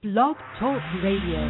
Blog Talk Radio.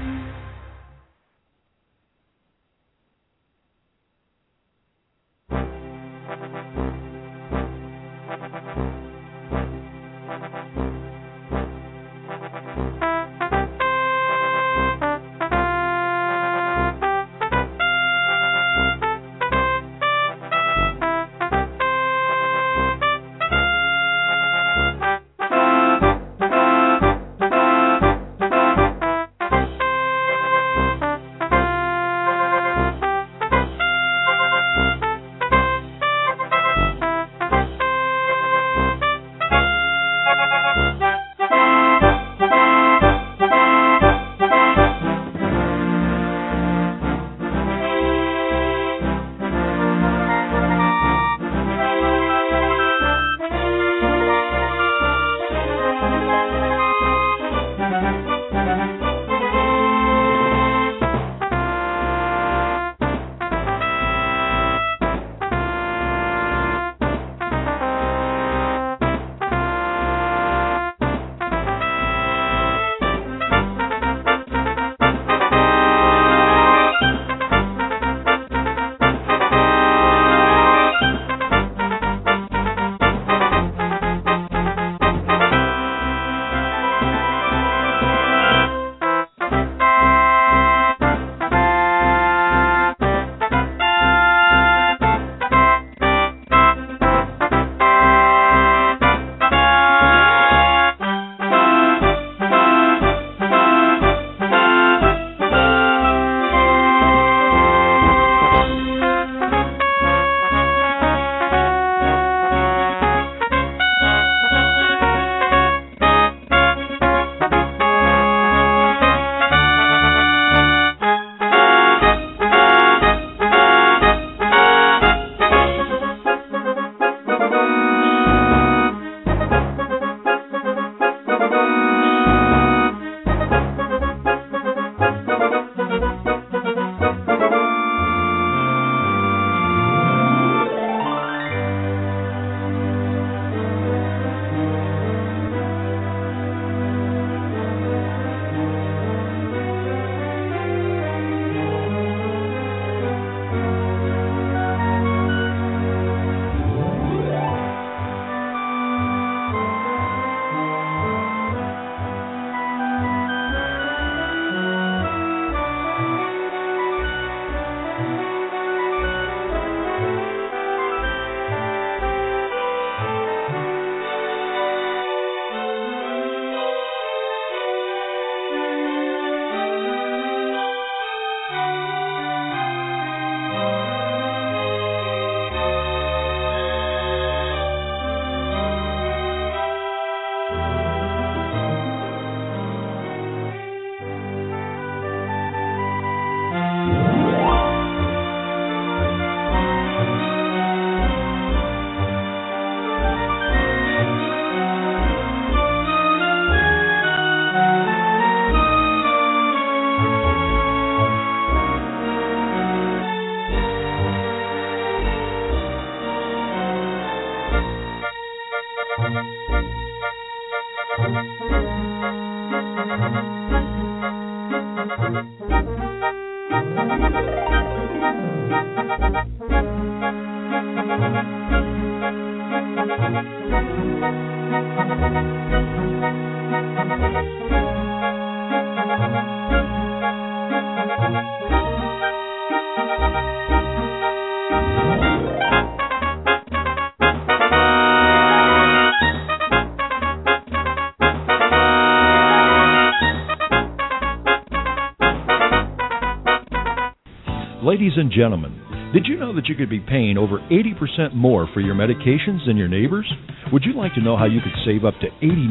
Ladies and gentlemen, did you know that you could be paying over 80% more for your medications than your neighbors? Would you like to know how you could save up to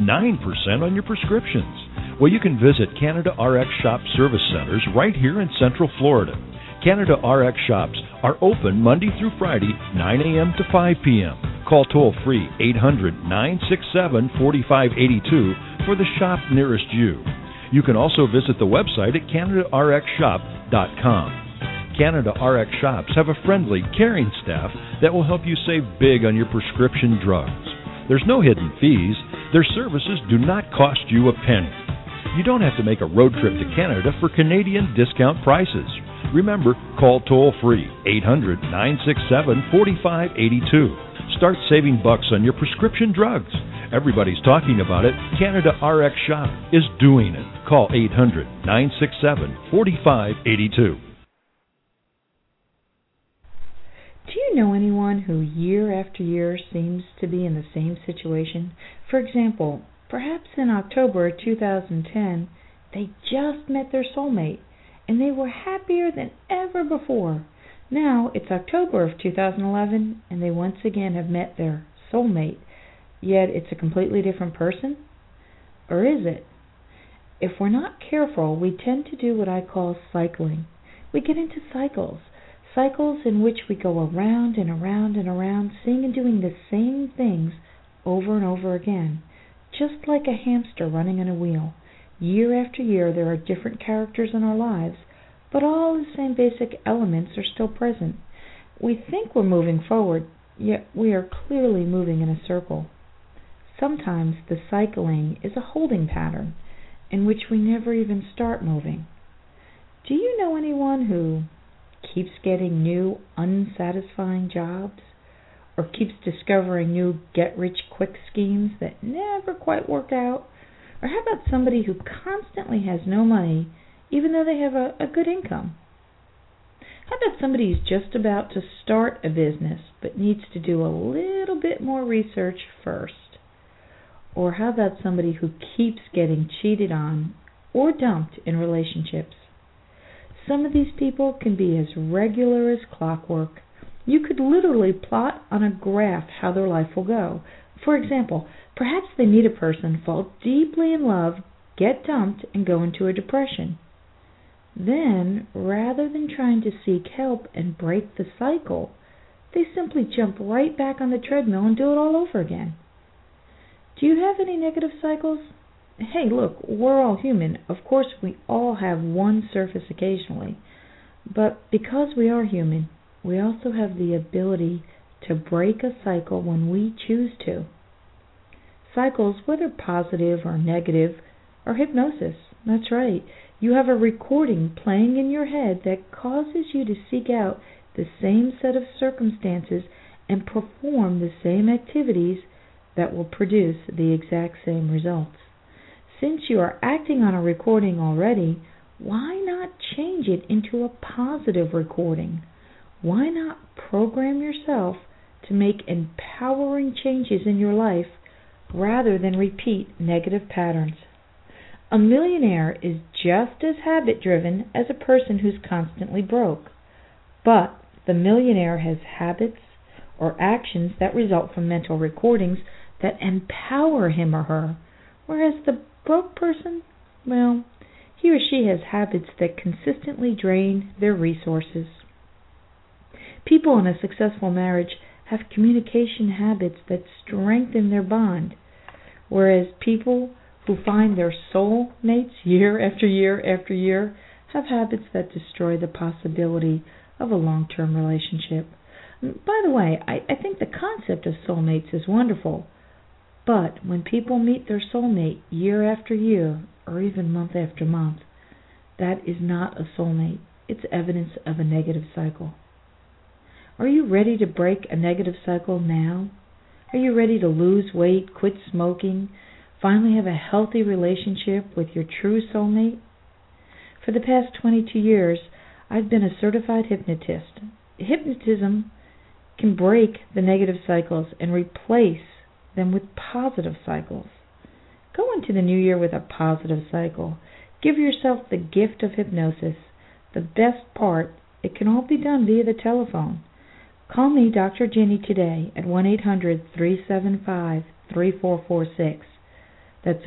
89% on your prescriptions? Well, you can visit Canada RX Shop Service Centers right here in Central Florida. Canada RX Shops are open Monday through Friday, 9 a.m. to 5 p.m. Call toll-free 800-967-4582 for the shop nearest you. You can also visit the website at CanadaRxShop.com. Canada RX Shops have a friendly, caring staff that will help you save big on your prescription drugs. There's no hidden fees. Their services do not cost you a penny. You don't have to make a road trip to Canada for Canadian discount prices. Remember, call toll-free 800-967-4582. Start saving bucks on your prescription drugs. Everybody's talking about it. Canada RX Shop is doing it. Call 800-967-4582. Do you know anyone who year after year seems to be in the same situation? For example, perhaps in October 2010, they just met their soulmate, and they were happier than ever before. Now it's October of 2011, and they once again have met their soulmate, yet it's a completely different person? Or is it? If we're not careful, we tend to do what I call cycling. We get into cycles in which we go around and around and around, seeing and doing the same things over and over again, just like a hamster running on a wheel. Year after year, there are different characters in our lives, but all the same basic elements are still present. We think we're moving forward, yet we are clearly moving in a circle. Sometimes the cycling is a holding pattern in which we never even start moving. Do you know anyone who keeps getting new unsatisfying jobs, or keeps discovering new get-rich-quick schemes that never quite work out? Or how about somebody who constantly has no money even though they have a good income? How about somebody who's just about to start a business but needs to do a little bit more research first? Or how about somebody who keeps getting cheated on or dumped in relationships? Some of these people can be as regular as clockwork. You could literally plot on a graph how their life will go. For example, perhaps they meet a person, fall deeply in love, get dumped, and go into a depression. Then, rather than trying to seek help and break the cycle, they simply jump right back on the treadmill and do it all over again. Do you have any negative cycles? Hey, look, we're all human. Of course, we all have one surface occasionally. But because we are human, we also have the ability to break a cycle when we choose to. Cycles, whether positive or negative, are hypnosis. That's right. You have a recording playing in your head that causes you to seek out the same set of circumstances and perform the same activities that will produce the exact same results. Since you are acting on a recording already, why not change it into a positive recording? Why not program yourself to make empowering changes in your life rather than repeat negative patterns? A millionaire is just as habit-driven as a person who's constantly broke. But the millionaire has habits or actions that result from mental recordings that empower him or her, whereas the broke person, well, he or she has habits that consistently drain their resources. People in a successful marriage have communication habits that strengthen their bond, whereas people who find their soul mates year after year after year have habits that destroy the possibility of a long-term relationship. By the way, I think the concept of soulmates is wonderful, but when people meet their soulmate year after year, or even month after month, that is not a soulmate. It's evidence of a negative cycle. Are you ready to break a negative cycle now? Are you ready to lose weight, quit smoking, finally have a healthy relationship with your true soulmate? For the past 22 years, I've been a certified hypnotist. Hypnotism can break the negative cycles and replace them with positive cycles. Go into the new year with a positive cycle. Give yourself the gift of hypnosis. The best part, it can all be done via the telephone. Call me, Dr. Ginny, today at 1-800-375-3446. That's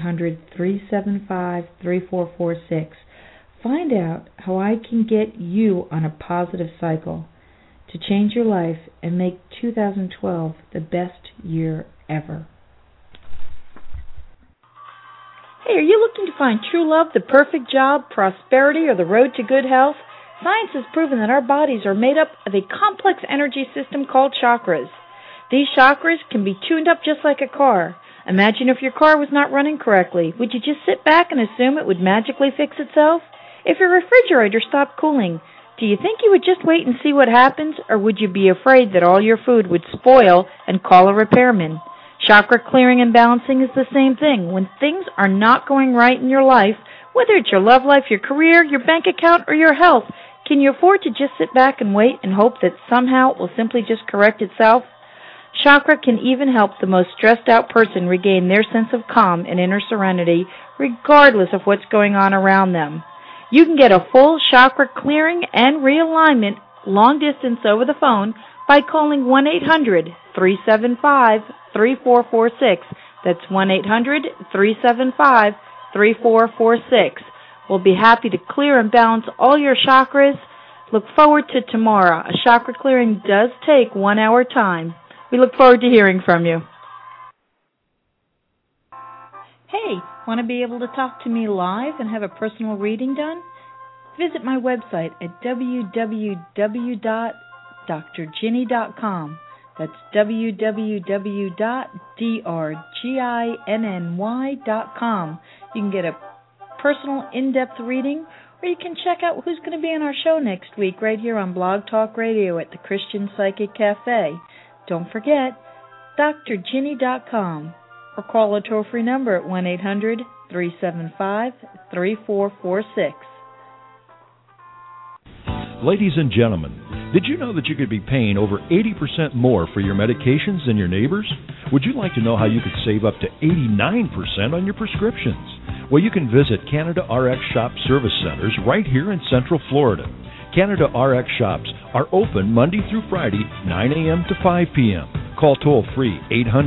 1-800-375-3446. Find out how I can get you on a positive cycle to change your life and make 2012 the best year ever. Hey, are you looking to find true love, the perfect job, prosperity, or the road to good health? Science has proven that our bodies are made up of a complex energy system called chakras. These chakras can be tuned up just like a car. Imagine if your car was not running correctly. Would you just sit back and assume it would magically fix itself? If your refrigerator stopped cooling, do you think you would just wait and see what happens, or would you be afraid that all your food would spoil and call a repairman? Chakra clearing and balancing is the same thing. When things are not going right in your life, whether it's your love life, your career, your bank account, or your health, can you afford to just sit back and wait and hope that somehow it will simply just correct itself? Chakra can even help the most stressed out person regain their sense of calm and inner serenity, regardless of what's going on around them. You can get a full chakra clearing and realignment long distance over the phone by calling 1-800-375-3446. That's 1-800-375-3446. We'll be happy to clear and balance all your chakras. Look forward to tomorrow. A chakra clearing does take 1 hour time. We look forward to hearing from you. Hey, want to be able to talk to me live and have a personal reading done? Visit my website at www.drginny.com. That's www.drginny.com. You can get a personal in-depth reading, or you can check out who's going to be on our show next week right here on Blog Talk Radio at the Christian Psychic Cafe. Don't forget, drginny.com, or call a toll-free number at 1-800-375-3446. Ladies and gentlemen, did you know that you could be paying over 80% more for your medications than your neighbors? Would you like to know how you could save up to 89% on your prescriptions? Well, you can visit Canada RX Shop Service Centers right here in Central Florida. Canada RX Shops are open Monday through Friday, 9 a.m. to 5 p.m. Call toll-free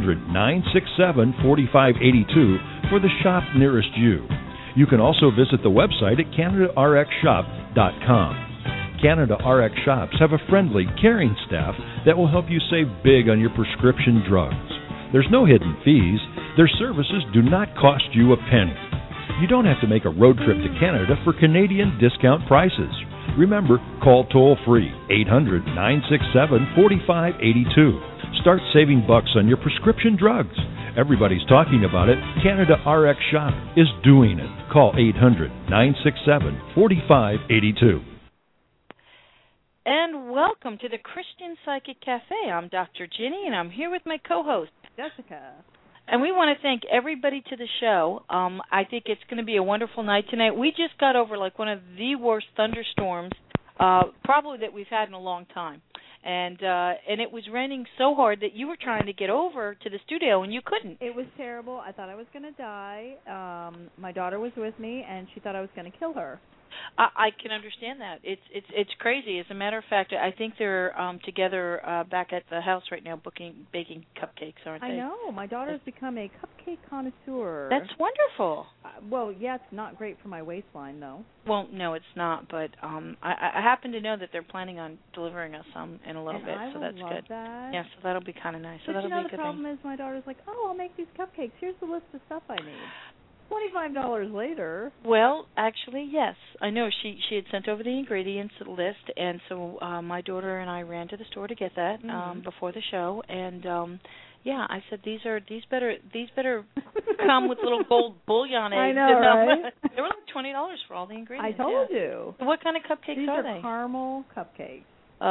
800-967-4582 for the shop nearest you. You can also visit the website at CanadaRxShop.com. Canada RX Shops have a friendly, caring staff that will help you save big on your prescription drugs. There's no hidden fees. Their services do not cost you a penny. You don't have to make a road trip to Canada for Canadian discount prices. Remember, call toll-free 800-967-4582. Start saving bucks on your prescription drugs. Everybody's talking about it. Canada RX Shop is doing it. Call 800-967-4582. And welcome to the Christian Psychic Cafe. I'm Dr. Ginny, and I'm here with my co-host, Jessica. And we want to thank everybody to the show. I think it's going to be a wonderful night tonight. We just got over like one of the worst thunderstorms probably that we've had in a long time. And it was raining so hard that you were trying to get over to the studio and you couldn't. It was terrible. I thought I was going to die. My daughter was with me, and she thought I was going to kill her. I can understand that. It's crazy. As a matter of fact, I think they're together back at the house right now baking cupcakes, aren't they? I know. My daughter's become a cupcake connoisseur. That's wonderful. Well, yeah, it's not great for my waistline, though. Well, no, it's not. But I happen to know that they're planning on delivering us some in a little bit, so that's good. That. Yeah, so that'll be kind of nice. So but that'll be a good thing. The problem is my daughter's like, oh, I'll make these cupcakes. Here's the list of stuff I need. $25 later. Well, actually, yes. I know she had sent over the ingredients list, and so my daughter and I ran to the store to get that before the show. And yeah, I said these better come with little gold bullion eggs. I know, right? They were like $20 for all the ingredients. I told you. What kind of cupcakes these are they? These are caramel cupcakes.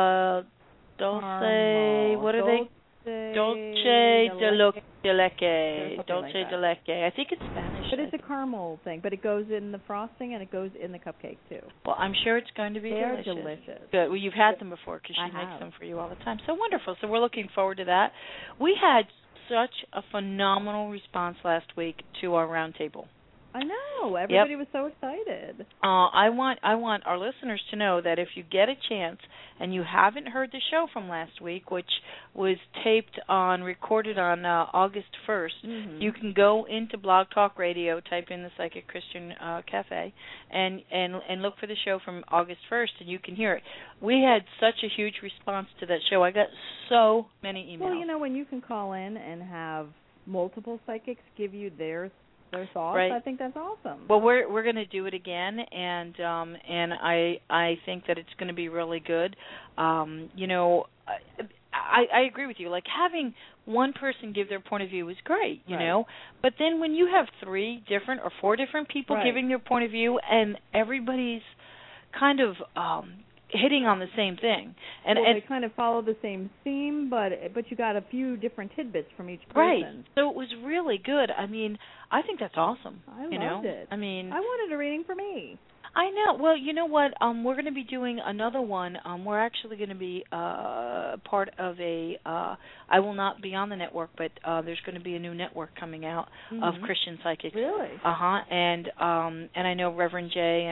Dulce. What are they? Dolce de leche. Dolce de leche. I think it's Spanish. But it's a caramel thing. But it goes in the frosting and it goes in the cupcake, too. Well, I'm sure it's going to be delicious. They are delicious. Good. Well, you've had them before because she makes them for you all the time. So wonderful. So we're looking forward to that. We had such a phenomenal response last week to our roundtable. I know. Everybody was so excited. I want our listeners to know that if you get a chance and you haven't heard the show from last week, which was recorded on August 1st, you can go into Blog Talk Radio, type in the Psychic Christian Cafe, and look for the show from August 1st, and you can hear it. We had such a huge response to that show. I got so many emails. Well, you know, when you can call in and have multiple psychics give you their thoughts, right. I think that's awesome. Well, we're going to do it again, and I think that it's going to be really good. You know, I agree with you. Like, having one person give their point of view is great, you know. But then when you have 3 different or 4 different people giving their point of view, and everybody's kind of hitting on the same thing, and they kind of follow the same theme, but you got a few different tidbits from each person. Right. So it was really good. I mean, I think that's awesome. I loved it. I mean, I wanted a reading for me. I know. Well, you know what? We're going to be doing another one. We're actually going to be part of a. I will not be on the network, but there's going to be a new network coming out of Christian psychics. Really? And I know Reverend Jay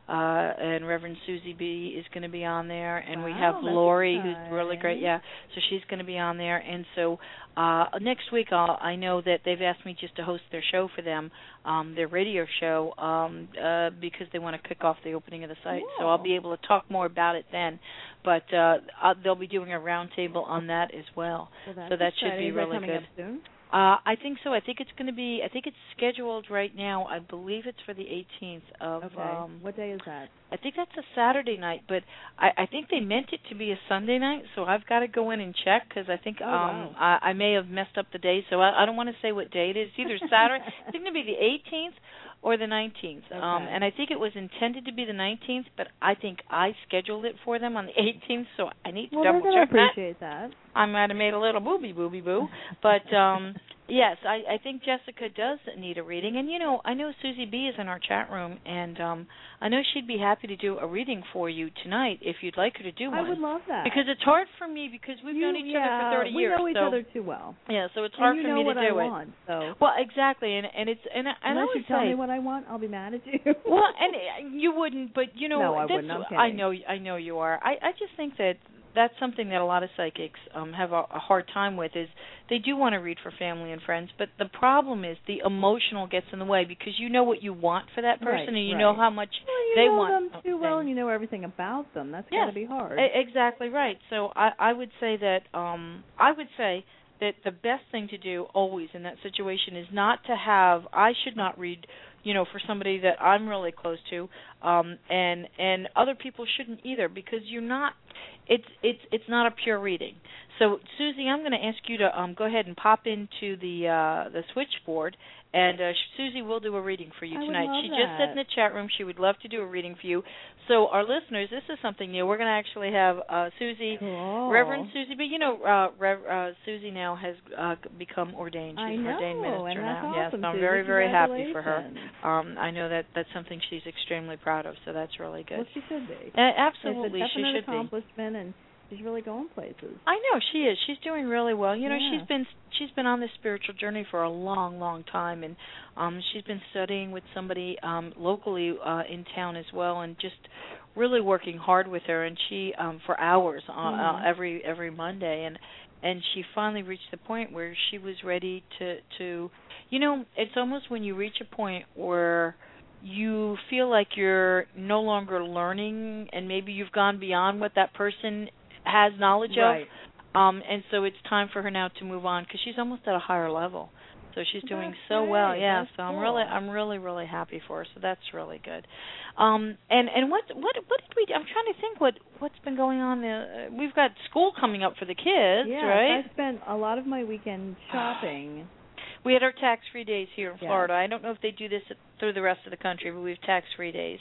and Reverend Susie B is going to be on there, and we have Lori, who's really great. Yeah, so she's going to be on there, and so next week I know that they've asked me just to host their show for them, their radio show, because they want to kick off the opening of the site. Cool. So I'll be able to talk more about it then. But they'll be doing a roundtable on that as well. So that should be really good. Is that coming up soon? I think so. I think it's going to be. I think it's scheduled right now. I believe it's for the 18th of. Okay. What day is that? I think that's a Saturday night, but I think they meant it to be a Sunday night, so I've got to go in and check because I think I may have messed up the day, so I don't want to say what day it is. It's either Saturday. I think it'll be the 18th or the 19th, and I think it was intended to be the 19th, but I think I scheduled it for them on the 18th, so I need to double check that. I appreciate that. I might have made a little booby boo, but yes, I think Jessica does need a reading, and I know Susie B is in our chat room, and I know she'd be happy to do a reading for you tonight if you'd like her to do one. I would love that. Because it's hard for me because we've known each other for 30 years. We know each other too well. Yeah, so it's hard for me to do it. Want, so. Well, exactly, and it's and unless I you tell me what I want, I'll be mad at you. Well, and you wouldn't, but no, I wouldn't. I'm kidding. I know you are. I just think that's something that a lot of psychics have a hard time with is they do want to read for family and friends, but the problem is the emotional gets in the way because you know what you want for that person and you know how much they want. You know them too well and you know everything about them. That's got to be hard. Exactly right. So I would say that the best thing to do always in that situation is not to have. I should not read, for somebody that I'm really close to, and other people shouldn't either because you're not. It's not a pure reading. So Susie, I'm going to ask you to go ahead and pop into the switchboard, and Susie will do a reading for you tonight. She just said in the chat room she would love to do a reading for you. So our listeners, this is something new. We're going to actually have Susie, Reverend Susie, but Susie now has become ordained. She's an ordained minister now. Awesome, yes, so I'm Susie. very, very happy for her. I know that's something she's extremely proud of. So that's really good. Well, she should be. Absolutely, she should be. It's a definite accomplishment, and she's really going places. I know she is. She's doing really well. She's been on this spiritual journey for a long, long time, and she's been studying with somebody locally in town as well, and just really working hard with her. And she for hours every Monday, and she finally reached the point where she was ready to. It's almost when you reach a point where you feel like you're no longer learning, and maybe you've gone beyond what that person has knowledge of, and so it's time for her now to move on because she's almost at a higher level. So she's doing so well, yeah. So I'm really happy for her. So that's really good. And what did we do? I'm trying to think what's been going on there. We've got school coming up for the kids, right? I spent a lot of my weekend shopping. We had our tax-free days here in Florida. I don't know if they do this through the rest of the country, but we have tax-free days.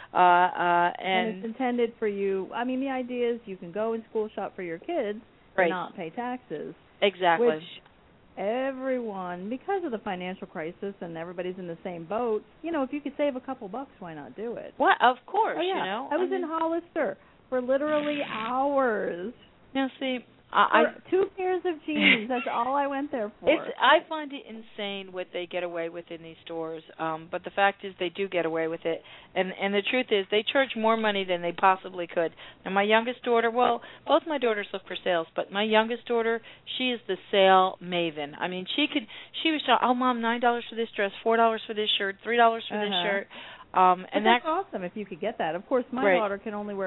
And it's intended for you. I mean, the idea is you can go and school shop for your kids and not pay taxes. Exactly. Which everyone, because of the financial crisis and everybody's in the same boat, if you could save a couple bucks, why not do it? Well, of course, I was in Hollister for literally hours. Now, see, for 2 pairs of jeans. That's all I went there for. I find it insane what they get away with in these stores. But the fact is they do get away with it. And the truth is they charge more money than they possibly could. And my youngest daughter, both my daughters look for sales, but my youngest daughter, she is the sale maven. I mean, she was saying, oh, Mom, $9 for this dress, $4 for this shirt, $3 for this shirt. And that's awesome if you could get that. Of course, my daughter can only wear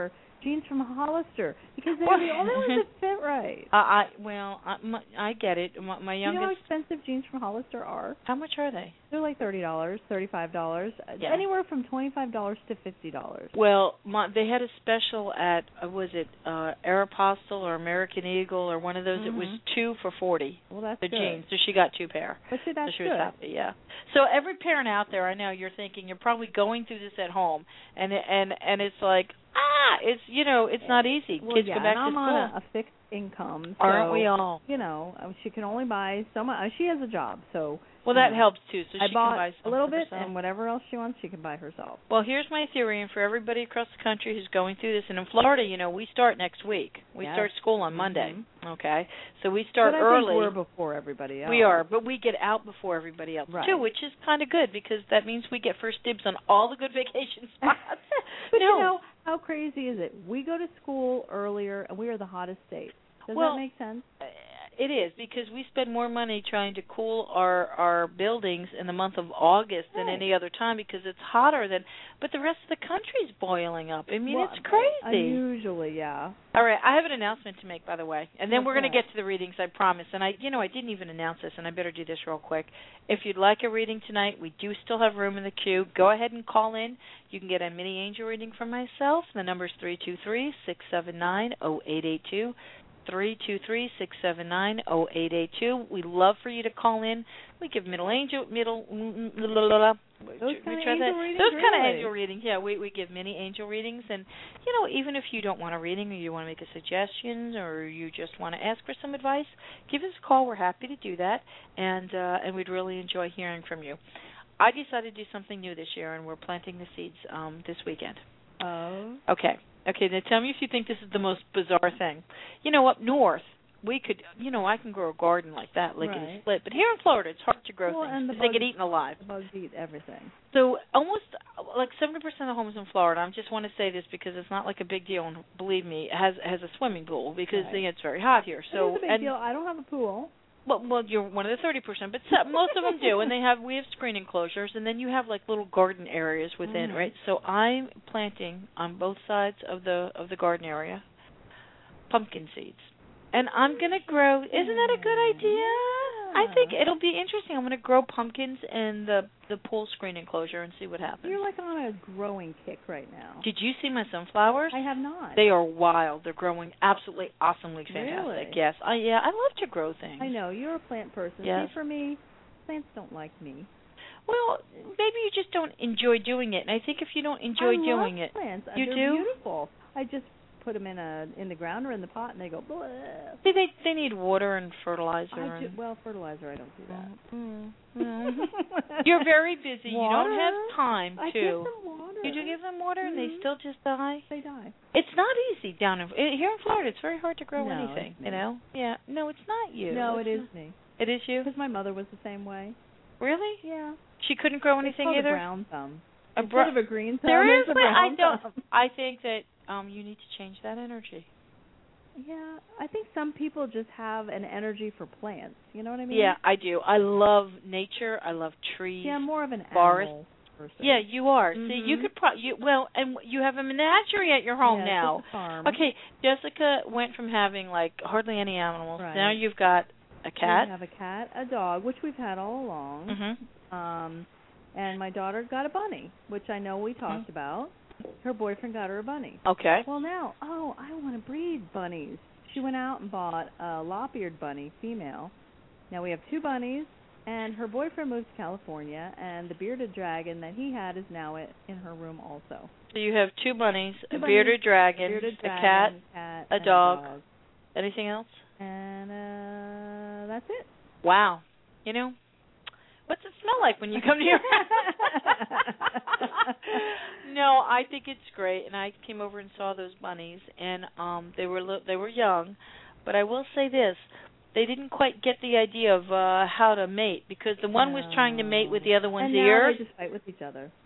jeans from Hollister because they're the only ones that fit right. I get it. My youngest. You know how expensive jeans from Hollister are? How much are they? They're like $30, $35, anywhere from $25 to $50. Well, they had a special at was it Aeropostale or American Eagle or one of those. It was 2 for $40. Well, that's the good. jeans, so she got 2 pair. But see, that's so she was happy. Yeah. So every parent out there, I know you're thinking you're probably going through this at home, and it's like it's it's not easy. Well, Kids go back and to I'm school. on a fixed income. So, aren't we all? She can only buy so much. She has a job, so. Well, that helps too. So I she bought can buy a little bit, herself. and whatever else she wants, she can buy herself. Well, here's my theory, and for everybody across the country who's going through this, and in Florida, we start next week. We start school on Monday. Okay, so we start early. But I think we're before everybody else. We are, but we get out before everybody else too, which is kind of good because that means we get first dibs on all the good vacation spots. But how crazy is it? We go to school earlier, and we are the hottest state. Does that make sense? It is, because we spend more money trying to cool our buildings in the month of August than any other time because it's hotter than. But the rest of the country's boiling up. I mean, it's crazy. Usually, yeah. All right, I have an announcement to make, by the way, and then we're going to get to the readings, I promise. And I didn't even announce this, and I better do this real quick. If you'd like a reading tonight, we do still have room in the queue. Go ahead and call in. You can get a mini angel reading from myself. The number's 323-679-0882. 323-679-0882. We love for you to call in. We give those kind of angel readings. Yeah, we give mini angel readings, and even if you don't want a reading or you want to make a suggestion or you just want to ask for some advice, give us a call. We're happy to do that, and we'd really enjoy hearing from you. I decided to do something new this year, and we're planting the seeds this weekend. Oh. Okay, now tell me if you think this is the most bizarre thing. Up north, we could, I can grow a garden like that, lickety split. But here in Florida, it's hard to grow things because they get eaten alive. The bugs eat everything. So almost like 70% of the homes in Florida, I just want to say this because it's not like a big deal, and believe me, it has a swimming pool because it's very hot here. So it's a big deal. I don't have a pool. Well, you're one of the 30%, but most of them do, and we have screen enclosures, and then you have like little garden areas within, right? So I'm planting on both sides of the garden area pumpkin seeds, and I'm gonna grow. Isn't that a good idea? I think it'll be interesting. I'm gonna grow pumpkins in the pool screen enclosure and see what happens. You're like on a growing kick right now. Did you see my sunflowers? I have not. They are wild. They're growing absolutely awesomely fantastic. Really? Yes. I love to grow things. I know. You're a plant person. Yes. See, for me, plants don't like me. Well, maybe you just don't enjoy doing it. And I think if you don't enjoy doing it, plants. You They're do? beautiful. I just put them in the ground or in the pot, and they go bleh. See, they need water and fertilizer. Fertilizer, I don't do that. You're very busy. Water? You don't have time to. I give them water. You do give them water, and they still just die? They die. It's not easy down here in Florida. It's very hard to grow anything, it's me. Yeah. No, it's not you. No, it is me. It is you? Because my mother was the same way. Really? Yeah. She couldn't grow anything it's either? A brown thumb. Instead of a green thumb, Seriously? it's a brown thumb. I think that you need to change that energy. Yeah, I think some people just have an energy for plants. You know what I mean? Yeah, I do. I love nature. I love trees. Yeah, I'm more of an forest animal person. Yeah, you are. See, you could and you have a menagerie at your home now. It's a farm. Okay, Jessica went from having like hardly any animals. Right. Now you've got a cat. We have a cat, a dog, which we've had all along. And my daughter got a bunny, which I know we talked about. Her boyfriend got her a bunny. Okay. Well, now, I want to breed bunnies. She went out and bought a lop-eared bunny, female. Now we have 2 bunnies, and her boyfriend moved to California, and the bearded dragon that he had is now in her room also. So you have 2 bunnies, a bearded dragon, a cat, a dog. Anything else? And that's it. Wow. What's it smell like when you come to your No, I think it's great, and I came over and saw those bunnies, and they were young, but I will say this: they didn't quite get the idea of how to mate because the one was trying to mate with the other one's ear. And now they just fight with each other.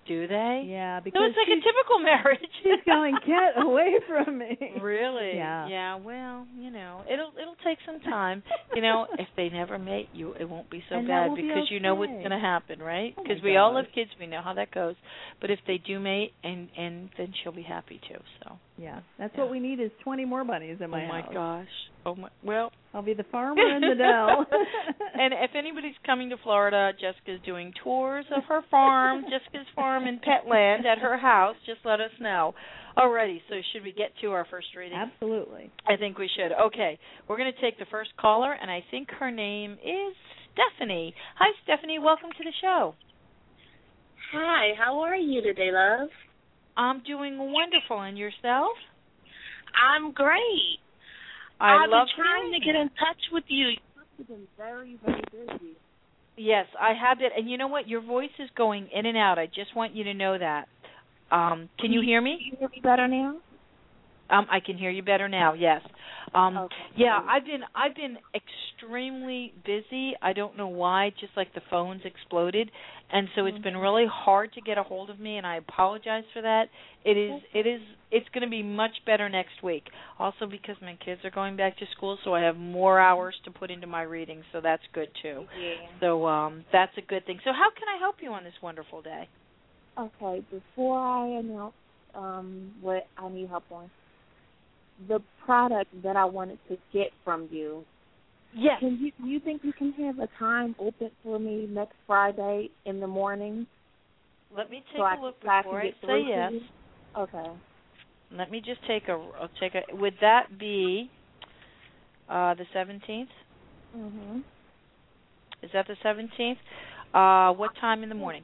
Do they? Yeah, because so it's like a typical marriage. She's going, get away from me. Really? Yeah. Yeah. Well, it'll take some time. If they never mate you, it won't be so and bad because you know what's going to happen, right? Because we all have kids, we know how that goes. But if they do mate, and then she'll be happy too. So. Yeah, that's what we need is 20 more bunnies in my house. Oh my gosh. Oh my. Well, I'll be the farmer in the dell. And if anybody's coming to Florida, Jessica's doing tours of her farm, Jessica's farm in Petland at her house. Just let us know. Alrighty, so should we get to our first reading? Absolutely. I think we should. Okay, we're going to take the first caller, and I think her name is Stephanie. Hi, Stephanie. Welcome to the show. Hi, how are you today, love? I'm doing wonderful. And yourself? I'm great. I've been trying to get in touch with you. You've been very, very busy. Yes, I have it. And you know what? Your voice is going in and out. I just want you to know that. Can you hear me? Can you hear me better now? I can hear you better now. Yes. Okay. Yeah, I've been extremely busy. I don't know why. Just like the phones exploded, and so it's been really hard to get a hold of me. And I apologize for that. It's going to be much better next week. Also because my kids are going back to school, so I have more hours to put into my reading. So that's good too. Yeah. So that's a good thing. So how can I help you on this wonderful day? Okay. Before I announce what I need help on. The product that I wanted to get from you. Yes. Do you think you can have a time open for me next Friday in the morning? Let me take a look before I say yes. Okay. Let me just I'll take a. Would that be the 17th? Mhm. Is that the 17th? What time in the morning?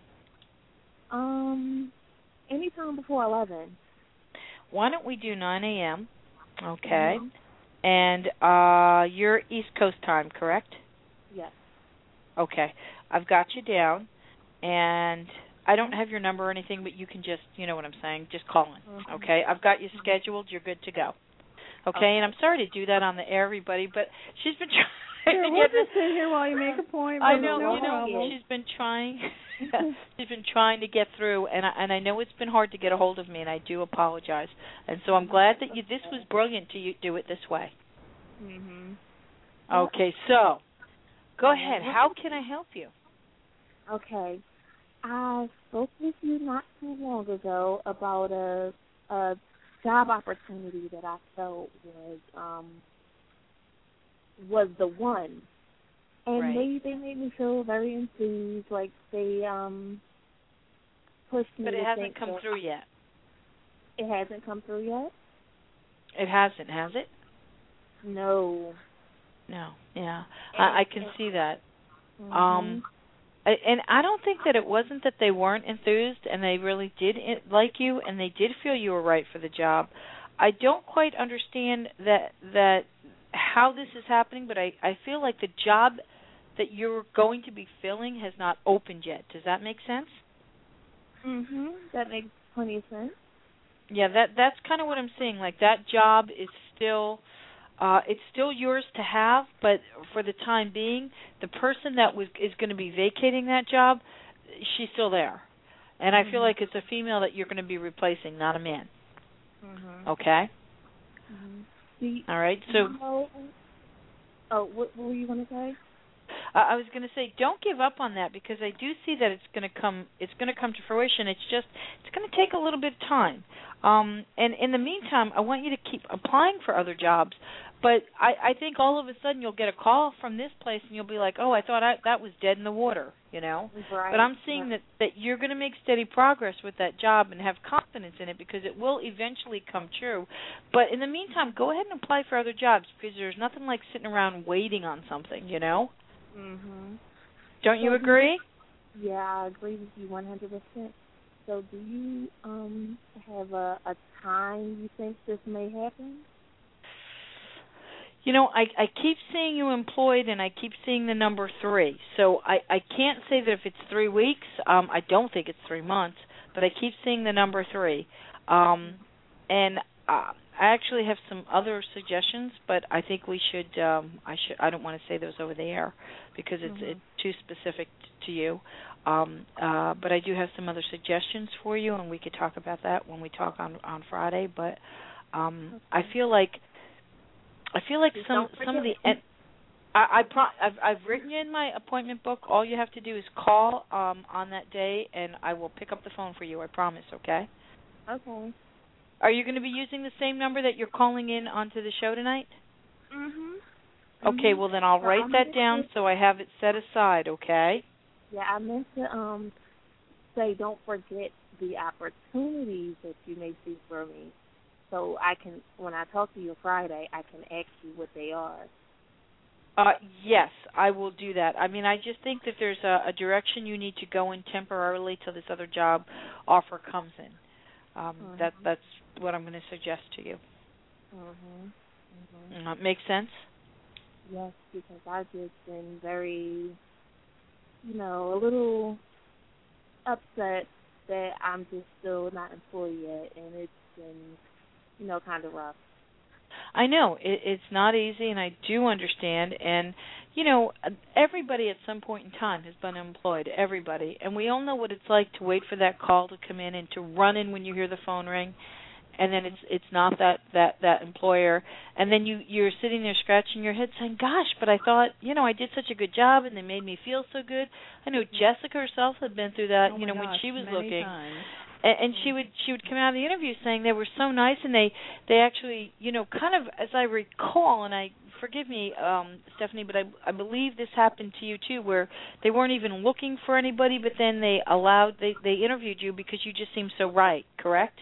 Anytime before 11. Why don't we do 9 a.m.? Okay. Mm-hmm. And you're East Coast time, correct? Yes. Okay. I've got you down, and I don't have your number or anything, but you can just, you know what I'm saying, just call in. Mm-hmm. Okay? I've got you scheduled. You're good to go. Okay? And I'm sorry to do that on the air, everybody, but she's been trying. Sure, we'll just sit here while you make a point. I know, no problem. she's been trying. She's been trying to get through, and I know it's been hard to get a hold of me, and I do apologize. And so I'm glad that this was brilliant to do it this way. Mhm. Okay, so go ahead. How can I help you? Okay, I spoke with you not too long ago about a job opportunity that I felt was the one. And right. they made me feel very enthused, like they pushed me. But it hasn't come through yet. It hasn't come through yet? It hasn't, has it? No. No, yeah. I can see that. Mm-hmm. And I don't think that it wasn't that they weren't enthused and they really did like you and they did feel you were right for the job. I don't quite understand that how this is happening, but I feel like the job that you're going to be filling has not opened yet. Does that make sense? Mhm. That makes plenty of sense. Yeah, that's kind of what I'm seeing. Like that job is still it's still yours to have, but for the time being, the person that is going to be vacating that job, she's still there. And I feel like it's a female that you're going to be replacing, not a man. Mhm. Okay? Mhm. All right. So what were you going to say? I was going to say, don't give up on that because I do see that it's going to come to fruition. It's going to take a little bit of time. And in the meantime, I want you to keep applying for other jobs. But I think all of a sudden you'll get a call from this place and you'll be like, oh, I thought that was dead in the water, you know. Right. But I'm seeing that you're going to make steady progress with that job and have confidence in it because it will eventually come true. But in the meantime, go ahead and apply for other jobs because there's nothing like sitting around waiting on something, you know. Mhm. Don't you agree? Yeah, I agree with you 100%. So do you have a time you think this may happen? You know, I keep seeing you employed, and I keep seeing the number 3. So I can't say that if it's 3 weeks. I don't think it's 3 months, but I keep seeing the number 3. And I actually have some other suggestions, but I think we should. I don't want to say those over the air because it's too specific to you. But I do have some other suggestions for you, and we could talk about that when we talk on Friday. But I feel like some of the. I've written you in my appointment book. All you have to do is call on that day, and I will pick up the phone for you. I promise. Okay. Okay. Are you going to be using the same number that you're calling in onto the show tonight? Okay, well then I'll write that down so I have it set aside, okay? Yeah, I meant to say don't forget the opportunities that you may see for me. So I can, when I talk to you Friday, I can ask you what they are. Yes, I will do that. I mean, I just think that there's a direction you need to go in temporarily till this other job offer comes in. That's what I'm going to suggest to you. Makes sense? Yes, because I've just been very, a little upset that I'm just still not employed yet, and it's been, kind of rough. I know. It's not easy, and I do understand. And, everybody at some point in time has been employed, everybody. And we all know what it's like to wait for that call to come in and to run in when you hear the phone ring. And then it's not that employer. And then you're sitting there scratching your head saying, gosh, but I thought, I did such a good job and they made me feel so good. I know Jessica herself had been through that, when she was looking. Times. And she would come out of the interview saying they were so nice, and they actually, kind of, as I recall, and forgive me, Stephanie, but I believe this happened to you too, where they weren't even looking for anybody, but then they interviewed you because you just seemed so right, correct?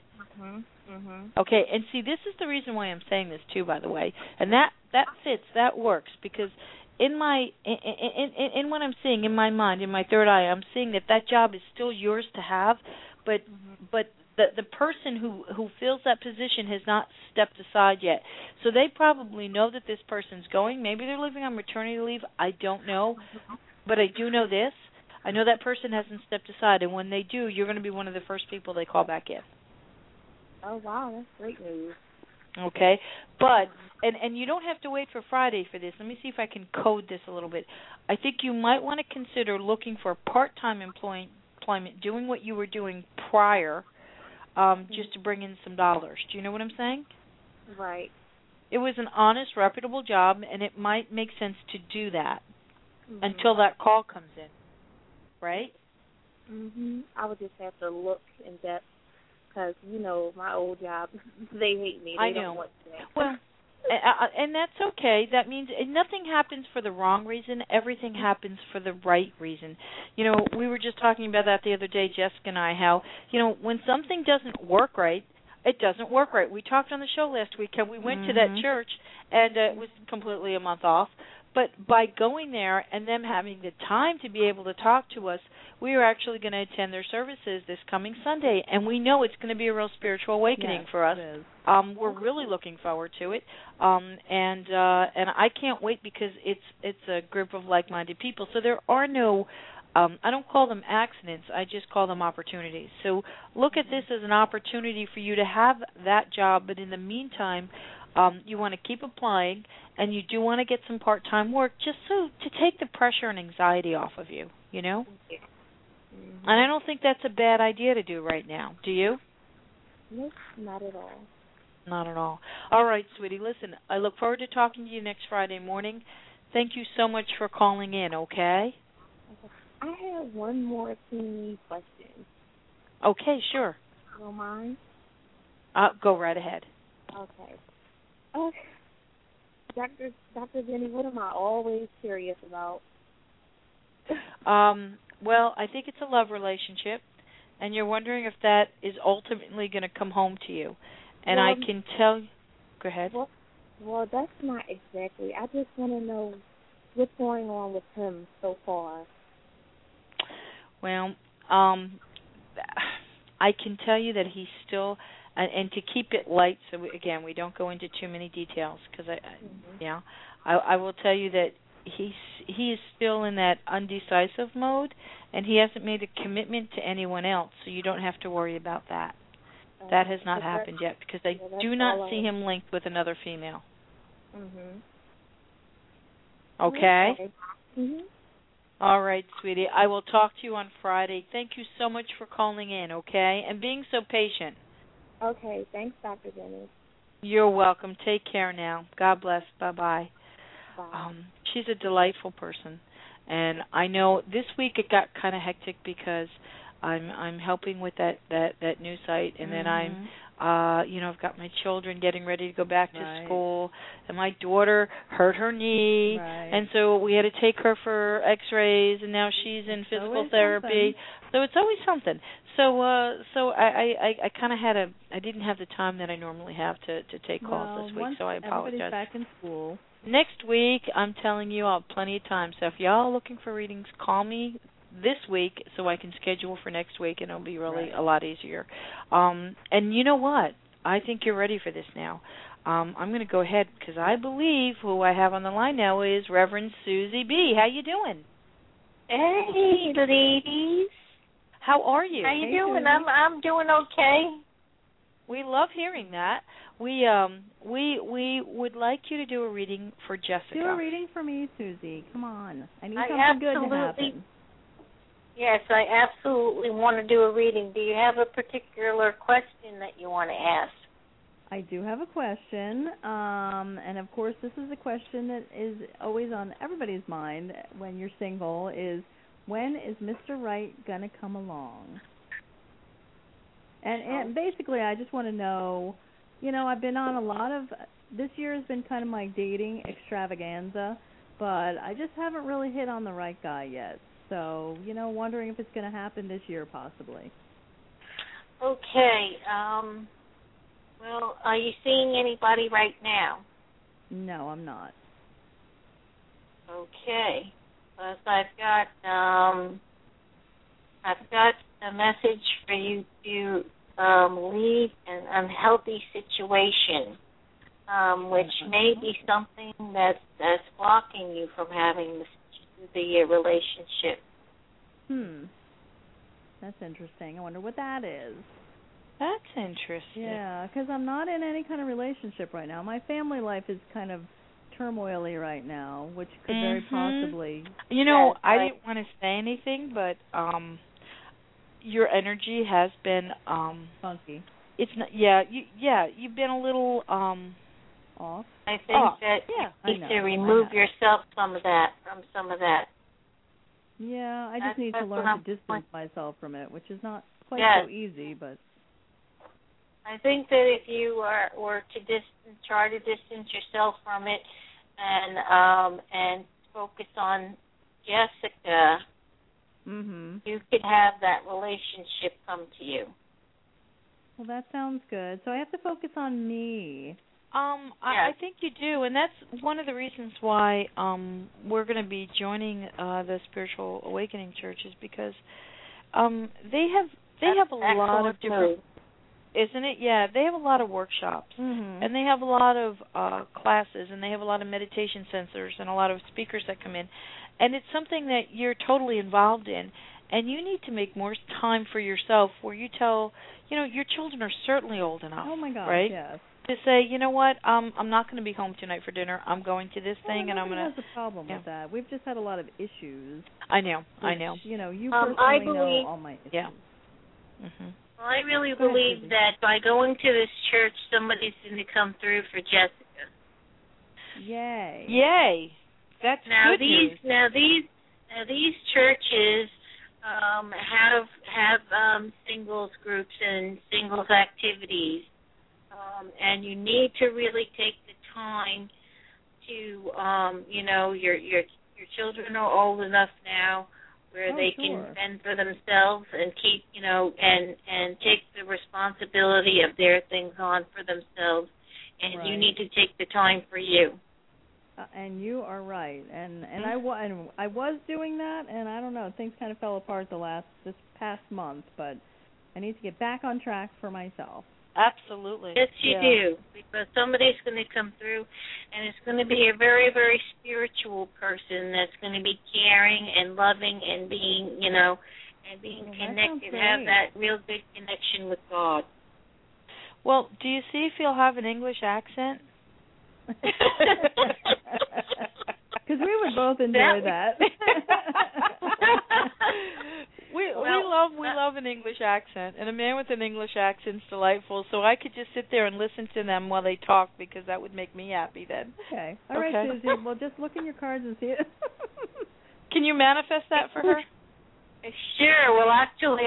Okay, and see, this is the reason why I'm saying this too, by the way, and that fits, that works, because in what I'm seeing in my mind, in my third eye, I'm seeing that job is still yours to have, but the person who fills that position has not stepped aside yet. So they probably know that this person's going. Maybe they're living on maternity leave. I don't know. But I do know this. I know that person hasn't stepped aside, and when they do, you're going to be one of the first people they call back in. Oh, wow, that's great news. Okay, but, and you don't have to wait for Friday for this. Let me see if I can code this a little bit. I think you might want to consider looking for part-time employment, doing what you were doing prior, just to bring in some dollars. Do you know what I'm saying? Right. It was an honest, reputable job, and it might make sense to do that until that call comes in, right? I would just have to look in depth because, my old job, they hate me. They don't want that. Well, and that's okay. That means nothing happens for the wrong reason. Everything happens for the right reason. We were just talking about that the other day, Jessica and I, how, when something doesn't work right, it doesn't work right. We talked on the show last week how we went to that church, and it was completely a month off. But by going there and them having the time to be able to talk to us, we are actually going to attend their services this coming Sunday, and we know it's going to be a real spiritual awakening for us. We're really looking forward to it, and I can't wait because it's a group of like-minded people. So there are no, I don't call them accidents, I just call them opportunities. So look at this as an opportunity for you to have that job, but in the meantime, you want to keep applying, and you do want to get some part-time work just so to take the pressure and anxiety off of you, And I don't think that's a bad idea to do right now. Do you? No, not at all. Not at all. All right, sweetie. Listen, I look forward to talking to you next Friday morning. Thank you so much for calling in, okay? I have one more teeny question. Okay, sure. You don't mind? Go right ahead. Okay. Dr. Jenny, what am I always curious about? Well, I think it's a love relationship, and you're wondering if that is ultimately going to come home to you. And I can tell you. Go ahead. Well, that's not exactly. I just want to know what's going on with him so far. Well, I can tell you that he's still, and to keep it light, so again, we don't go into too many details, because I will tell you that he is still in that undecisive mode, and he hasn't made a commitment to anyone else, so you don't have to worry about that. That has not happened yet because I do not see him linked with another female. Mhm. Okay? Mhm. All right, sweetie. I will talk to you on Friday. Thank you so much for calling in, okay? And being so patient. Okay, thanks, Dr. Dennis. You're welcome. Take care now. God bless. Bye-bye. Bye. She's a delightful person. And I know this week it got kind of hectic because I'm helping with that new site, and then I'm I've got my children getting ready to go back to school, and my daughter hurt her knee, and so we had to take her for x-rays, and now she's in physical therapy. So it's always something. So I kind of I didn't have the time that I normally have to take calls this week, so I apologize. Everybody's back in school. Next week, I'm telling you, I'll have plenty of time. So if y'all are looking for readings, call me this week so I can schedule for next week, and it'll be really a lot easier. And you know what? I think you're ready for this now. I'm going to go ahead because I believe who I have on the line now is Reverend Susie B. How you doing? Hey, ladies. How are you? How you doing? I'm doing okay. We love hearing that. We would like you to do a reading for Jessica. Do a reading for me, Susie. Come on. I need something good to happen. Yes, I absolutely want to do a reading. Do you have a particular question that you want to ask? I do have a question, and of course this is a question that is always on everybody's mind when you're single, is when is Mr. Right going to come along? And basically I just want to know, I've been on a lot of, this year has been kind of my dating extravaganza, but I just haven't really hit on the right guy yet. So, wondering if it's going to happen this year possibly. Okay. Well, are you seeing anybody right now? No, I'm not. Okay. Because I've got a message for you to leave an unhealthy situation, which may be something that's blocking you from having the relationship. That's interesting. I wonder what that is. That's interesting. Yeah, because I'm not in any kind of relationship right now. My family life is kind of turmoily right now, which could very possibly... I didn't want to say anything, but your energy has been... funky. It's not... you've been a little... off? I think that you need to remove yourself from some of that. Yeah, I just need to learn to distance myself from it, which is not quite so easy, but... I think that if you were to try to distance yourself from it and focus on Jessica, you could have that relationship come to you. Well, that sounds good. So I have to focus on me. I think you do, and that's one of the reasons why we're going to be joining the Spiritual Awakening Church, is because they have a lot of different, isn't it? Yeah, they have a lot of workshops, and they have a lot of classes, and they have a lot of meditation centers and a lot of speakers that come in, and it's something that you're totally involved in, and you need to make more time for yourself, where you tell, your children are certainly old enough. Oh my gosh, right? Yes. To say, you know what, I'm not going to be home tonight for dinner. I'm going to this thing, and I'm going to... Nobody has a problem with that. We've just had a lot of issues. I know. You personally know all my issues. Yeah. I really believe that by going to this church, somebody's going to come through for Jessica. Yay! That's good news. Now these churches have singles groups and singles activities. And you need to really take the time to, your children are old enough now where they can fend for themselves and keep, and take the responsibility of their things on for themselves. And you need to take the time for you. And you are right. And I was doing that, and I don't know, things kind of fell apart this past month, but I need to get back on track for myself. Absolutely. Yes, you do, because somebody's going to come through, and it's going to be a very, very spiritual person that's going to be caring and loving and being, and being connected, have that real good connection with God. Well, do you see if he'll have an English accent? Because we would both enjoy that. we love an English accent, and a man with an English accent's delightful. So I could just sit there and listen to them while they talk, because that would make me happy then. Okay. All right, Susie. Well, just look in your cards and see it. Can you manifest that for her? Sure. Well, actually,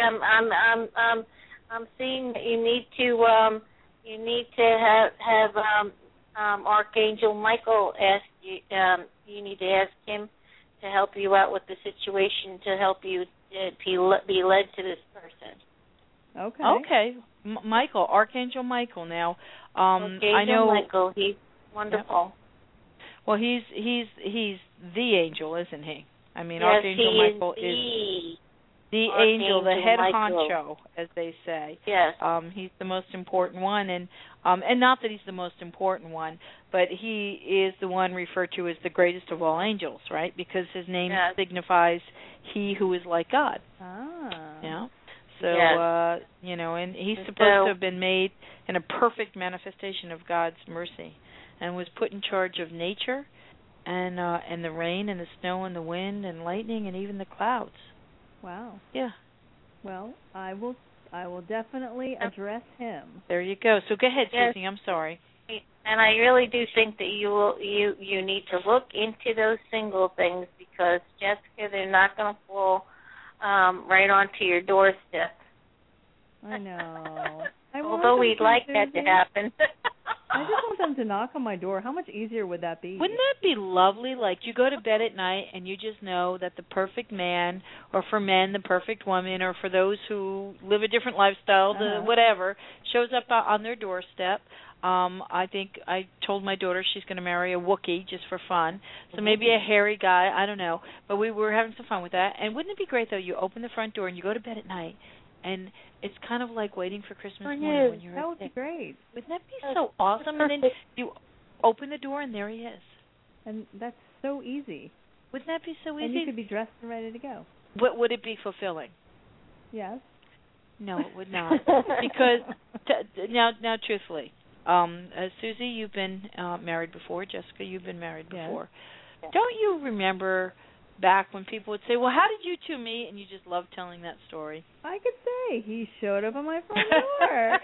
I'm seeing that you need to have Archangel Michael ask you. You need to ask him to help you out with the situation, to help you be led to this person. Okay. Okay. Michael, Archangel Michael. Now, Archangel I know Michael. He's wonderful. Yep. Well, he's the angel, isn't he? I mean, yes, Archangel Michael is the angel, the head honcho, as they say. Yes. He's the most important one, and not that he's the most important one, but he is the one referred to as the greatest of all angels, right? Because his name signifies he who is like God. Ah. Yeah. So, and he's supposed to have been made in a perfect manifestation of God's mercy, and was put in charge of nature, and the rain and the snow and the wind and lightning and even the clouds. Wow. Yeah. Well, I will definitely address him. There you go. So go ahead, Susie. I'm sorry. And I really do think that you need to look into those single things, because, Jessica, they're not going to fall right onto your doorstep. I know. Although we'd like that to happen. I just want them to knock on my door. How much easier would that be? Wouldn't that be lovely? Like, you go to bed at night and you just know that the perfect man, or for men, the perfect woman, or for those who live a different lifestyle, whatever, shows up on their doorstep. I think I told my daughter she's going to marry a Wookiee just for fun. So maybe a hairy guy, I don't know. But we were having some fun with that. And wouldn't it be great, though, you open the front door and you go to bed at night, and it's kind of like waiting for Christmas morning when you're That would be great. Wouldn't that be so awesome? And then you open the door and there he is. And that's so easy. Wouldn't that be so easy? And you could be dressed and ready to go. Would it be fulfilling? Yes. No, it would not. Because now, truthfully, Susie, you've been married before. Jessica, you've been married before. Yes. Don't you remember back when people would say, well, how did you two meet? And you just love telling that story. I could say he showed up at my front door.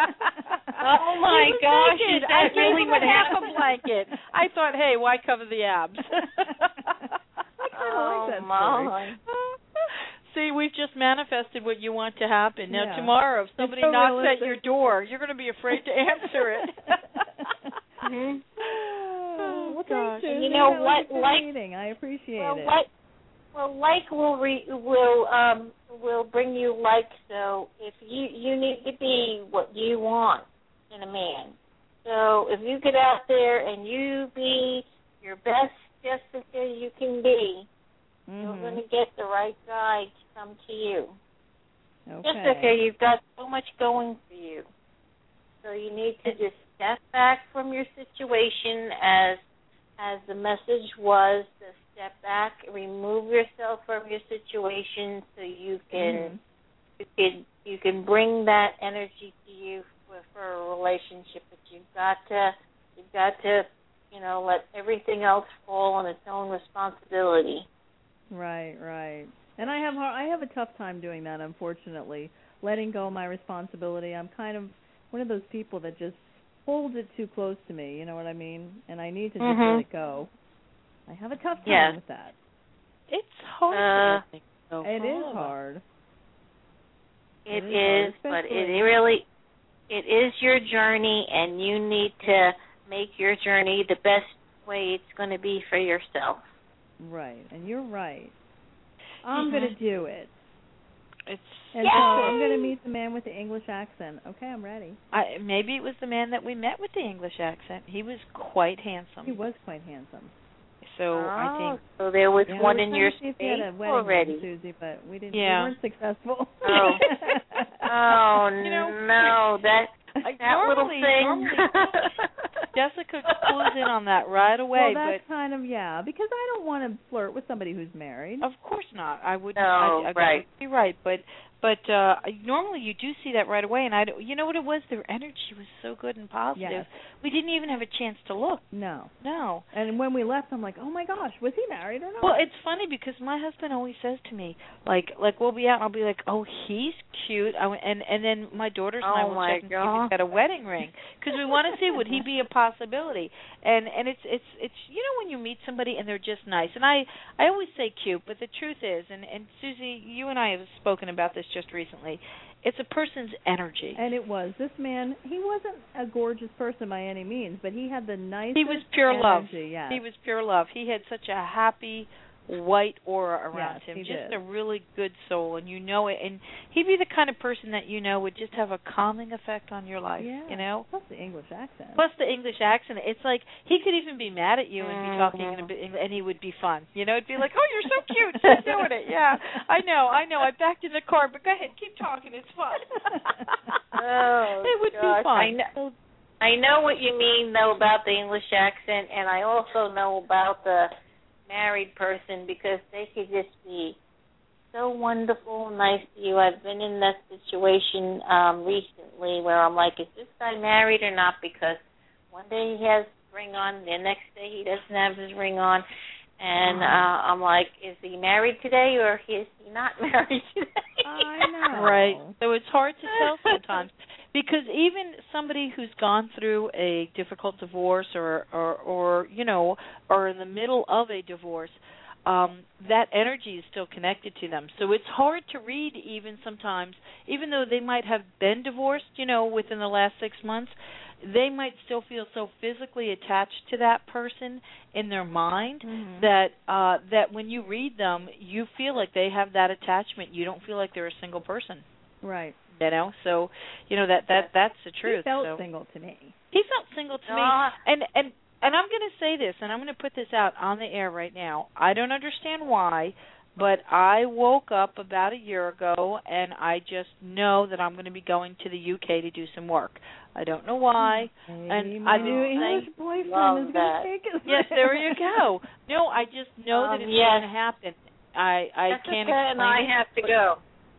Oh, my gosh. Is that really what happened? Half a blanket. I thought, hey, why cover the abs? I kind of like that story. See, we've just manifested what you want to happen. Now, tomorrow, if somebody knocks at your door, you're going to be afraid to answer it. Mm-hmm. Well, gosh. You know what? I appreciate it. Like will bring you like. So if you need to be what you want in a man. So if you get out there and you be your best Jessica you can be, you're going to get the right guy to come to you. Okay. Jessica, you've got so much going for you. So you need to just step back from your situation, as the message was, to step back, remove yourself from your situation, so you can you can bring that energy to you for a relationship. But you've got to let everything else fall on its own responsibility. Right. And I have a tough time doing that, unfortunately, letting go of my responsibility. I'm kind of one of those people that just holds it too close to me, you know what I mean? And I need to just let it go. I have a tough time with that. It's hard. It is hard. It is, but it is your journey, and you need to make your journey the best way it's going to be for yourself. Right, and you're right. I'm going to do it. So I'm going to meet the man with the English accent. Okay, I'm ready. Maybe it was the man that we met with the English accent. He was quite handsome. He was quite handsome. So I think. So there was one in your state already, Susie, but we didn't. Yeah. We weren't successful. Oh no, that little thing. Jessica clues in on that right away. Well, that's kind of, because I don't want to flirt with somebody who's married. Of course not. I wouldn't. No, right. You're right, but But normally you do see that right away, and you know what it was? Their energy was so good and positive. Yes. We didn't even have a chance to look. No. No. And when we left, I'm like, oh my gosh, was he married or not? Well, it's funny because my husband always says to me, like we'll be out, and I'll be like, oh, he's cute, and then my daughters and I will check and see if he's got a wedding ring because we want to see would he be a possibility. And it's you know when you meet somebody and they're just nice, and I always say cute, but the truth is, and Susie, you and I have spoken about this just recently. It's a person's energy. And it was. This man, he wasn't a gorgeous person by any means, but he had the nicest He was pure love. Yes. He was pure love. He had such a happy, white aura around him. He just did. a really good soul, and you know it. And he'd be the kind of person that you know would just have a calming effect on your life, yeah. you know? Plus the English accent. Plus the English accent. It's like he could even be mad at you and be talking and he would be fun. You know, it'd be like, oh, you're so cute. Keep doing it. Yeah, I know. I backed in the car, but go ahead. Keep talking. It's fun. It would be fun. I know what you mean, though, about the English accent, and I also know about the married person because they could just be so wonderful, nice to you. I've been in that situation recently where I'm like, is this guy married or not? Because one day he has his ring on, the next day he doesn't have his ring on, and I'm like, is he married today or is he not married today? I know. Right. So it's hard to tell sometimes. Because even somebody who's gone through a difficult divorce or you know, or in the middle of a divorce, that energy is still connected to them. So it's hard to read even sometimes, even though they might have been divorced, you know, within the last 6 months, they might still feel so physically attached to that person in their mind that when you read them, you feel like they have that attachment. You don't feel like they're a single person. Right. You know, so you know that's the truth. He felt single to me. He felt single to me, and I'm going to say this, and I'm going to put this out on the air right now. I don't understand why, but I woke up about a year ago, and I just know that I'm going to be going to the UK to do some work. I don't know why, and my new English boyfriend is going to take us. Yes, there you go. No, I just know that it's going to happen. I can't explain and I have to go.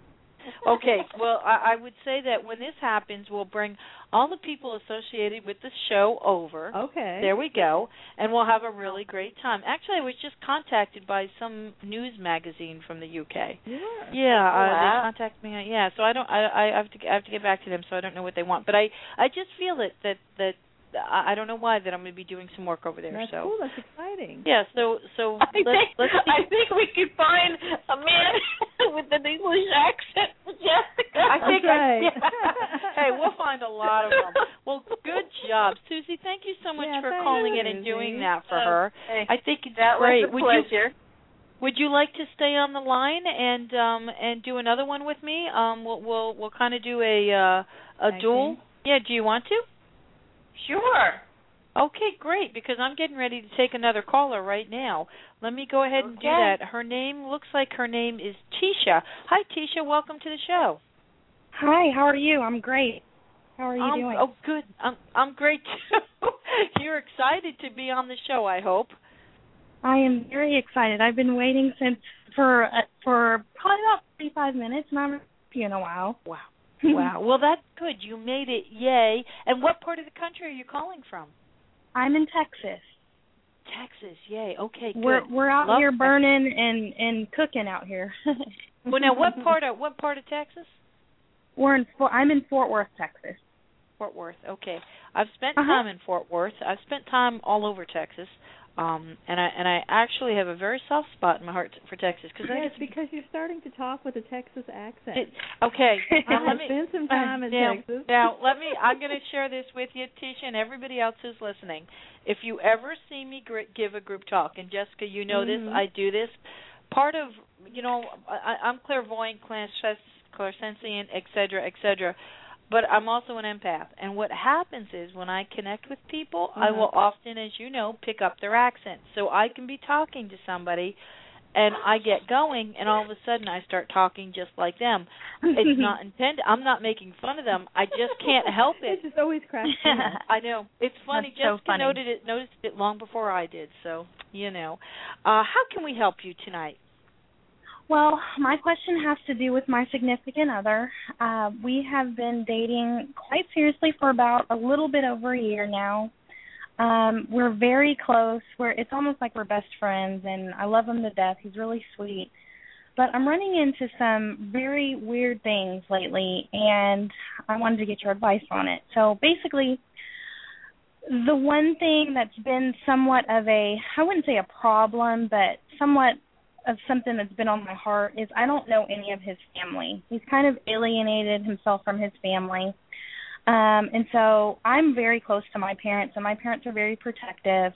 Okay, well, I would say that when this happens, we'll bring all the people associated with the show over. Okay. There we go, and we'll have a really great time. Actually, I was just contacted by some news magazine from the UK. They contacted me. Yeah, so I have to get back to them, so I don't know what they want. But I just feel that I don't know why that I'm going to be doing some work over there. That's so cool. That's exciting. Yeah. So let's see. I think we could find a man with an English accent for Jessica. I think. Right. Hey, we'll find a lot of them. Well, good job, Susie. Thank you so much for calling in and doing that for her. I think it's great. Was a pleasure. Would you like to stay on the line and do another one with me? We'll kind of do a duel. Yeah. Do you want to? Sure. Okay, great, because I'm getting ready to take another caller right now. Let me go ahead and do that. Looks like her name is Tisha. Hi, Tisha. Welcome to the show. Hi, how are you? I'm great. How are you doing? Oh, good. I'm great, too. You're excited to be on the show, I hope. I am very excited. I've been waiting for probably about 35 minutes, and I'm in a while. Wow. Wow. Well, that's good. You made it. Yay. And what part of the country are you calling from? I'm in Texas. Texas. Yay. Okay, good. We're out here burning and cooking out here. Well, now what part of Texas? I'm in Fort Worth, Texas. Fort Worth. Okay. I've spent time in Fort Worth. I've spent time all over Texas. And I actually have a very soft spot in my heart for Texas because because you're starting to talk with a Texas accent. Okay, let me spend some time in Texas. Now I'm going to share this with you, Tisha, and everybody else who's listening. If you ever see me give a group talk, and Jessica, you know this, I do this. Part of I'm clairvoyant, clairsentient, etc. But I'm also an empath. And what happens is when I connect with people, I will often, as you know, pick up their accent. So I can be talking to somebody, and I get going, and all of a sudden I start talking just like them. It's not intended. I'm not making fun of them. I just can't help it. It just always cracks me up. I know. It's funny. That's Jessica noticed it long before I did. So, How can we help you tonight? Well, my question has to do with my significant other. We have been dating quite seriously for about a little bit over a year now. We're very close. It's almost like we're best friends, and I love him to death. He's really sweet. But I'm running into some very weird things lately, and I wanted to get your advice on it. So basically, the one thing that's been somewhat of I wouldn't say a problem, but somewhat of something that's been on my heart is I don't know any of his family. He's kind of alienated himself from his family. And so I'm very close to my parents, and my parents are very protective.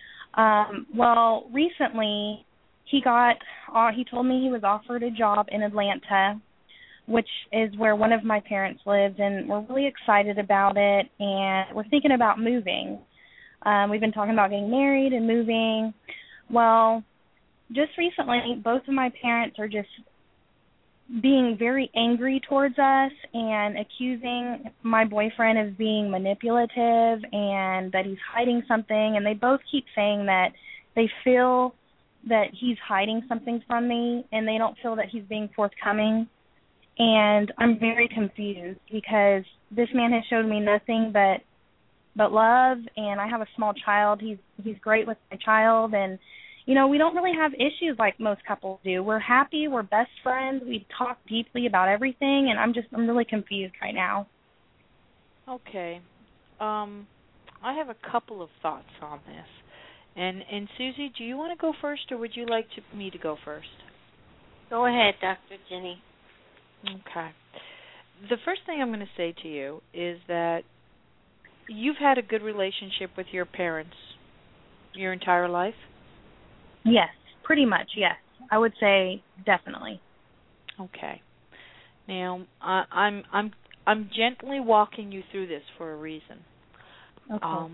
Well, recently he told me he was offered a job in Atlanta, which is where one of my parents lives, and we're really excited about it, and we're thinking about moving. We've been talking about getting married and moving. Well, just recently, both of my parents are just being very angry towards us and accusing my boyfriend of being manipulative and that he's hiding something, and they both keep saying that they feel that he's hiding something from me and they don't feel that he's being forthcoming. And I'm very confused because this man has showed me nothing but love, and I have a small child. He's great with my child, and you know, we don't really have issues like most couples do. We're happy, we're best friends, we talk deeply about everything, and I'm really confused right now. Okay. I have a couple of thoughts on this. And Susie, do you want to go first, or would you like me to go first? Go ahead, Dr. Jenny. Okay. The first thing I'm going to say to you is that you've had a good relationship with your parents your entire life? Yes, pretty much, yes. I would say definitely. Okay. Now, I'm gently walking you through this for a reason. Okay.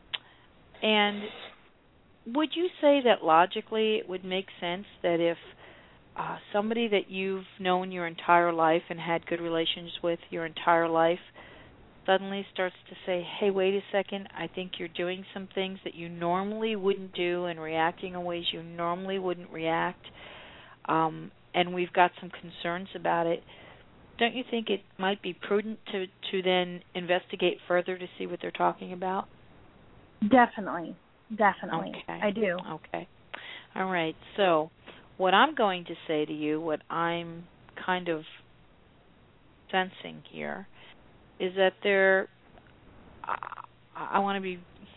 And would you say that logically it would make sense that if somebody that you've known your entire life and had good relations with your entire life suddenly starts to say, hey, wait a second, I think you're doing some things that you normally wouldn't do and reacting in ways you normally wouldn't react, and we've got some concerns about it, don't you think it might be prudent to then investigate further to see what they're talking about? Definitely. Okay. I do. Okay. All right. So what I'm going to say to you, what I'm kind of sensing here, is that I want to be,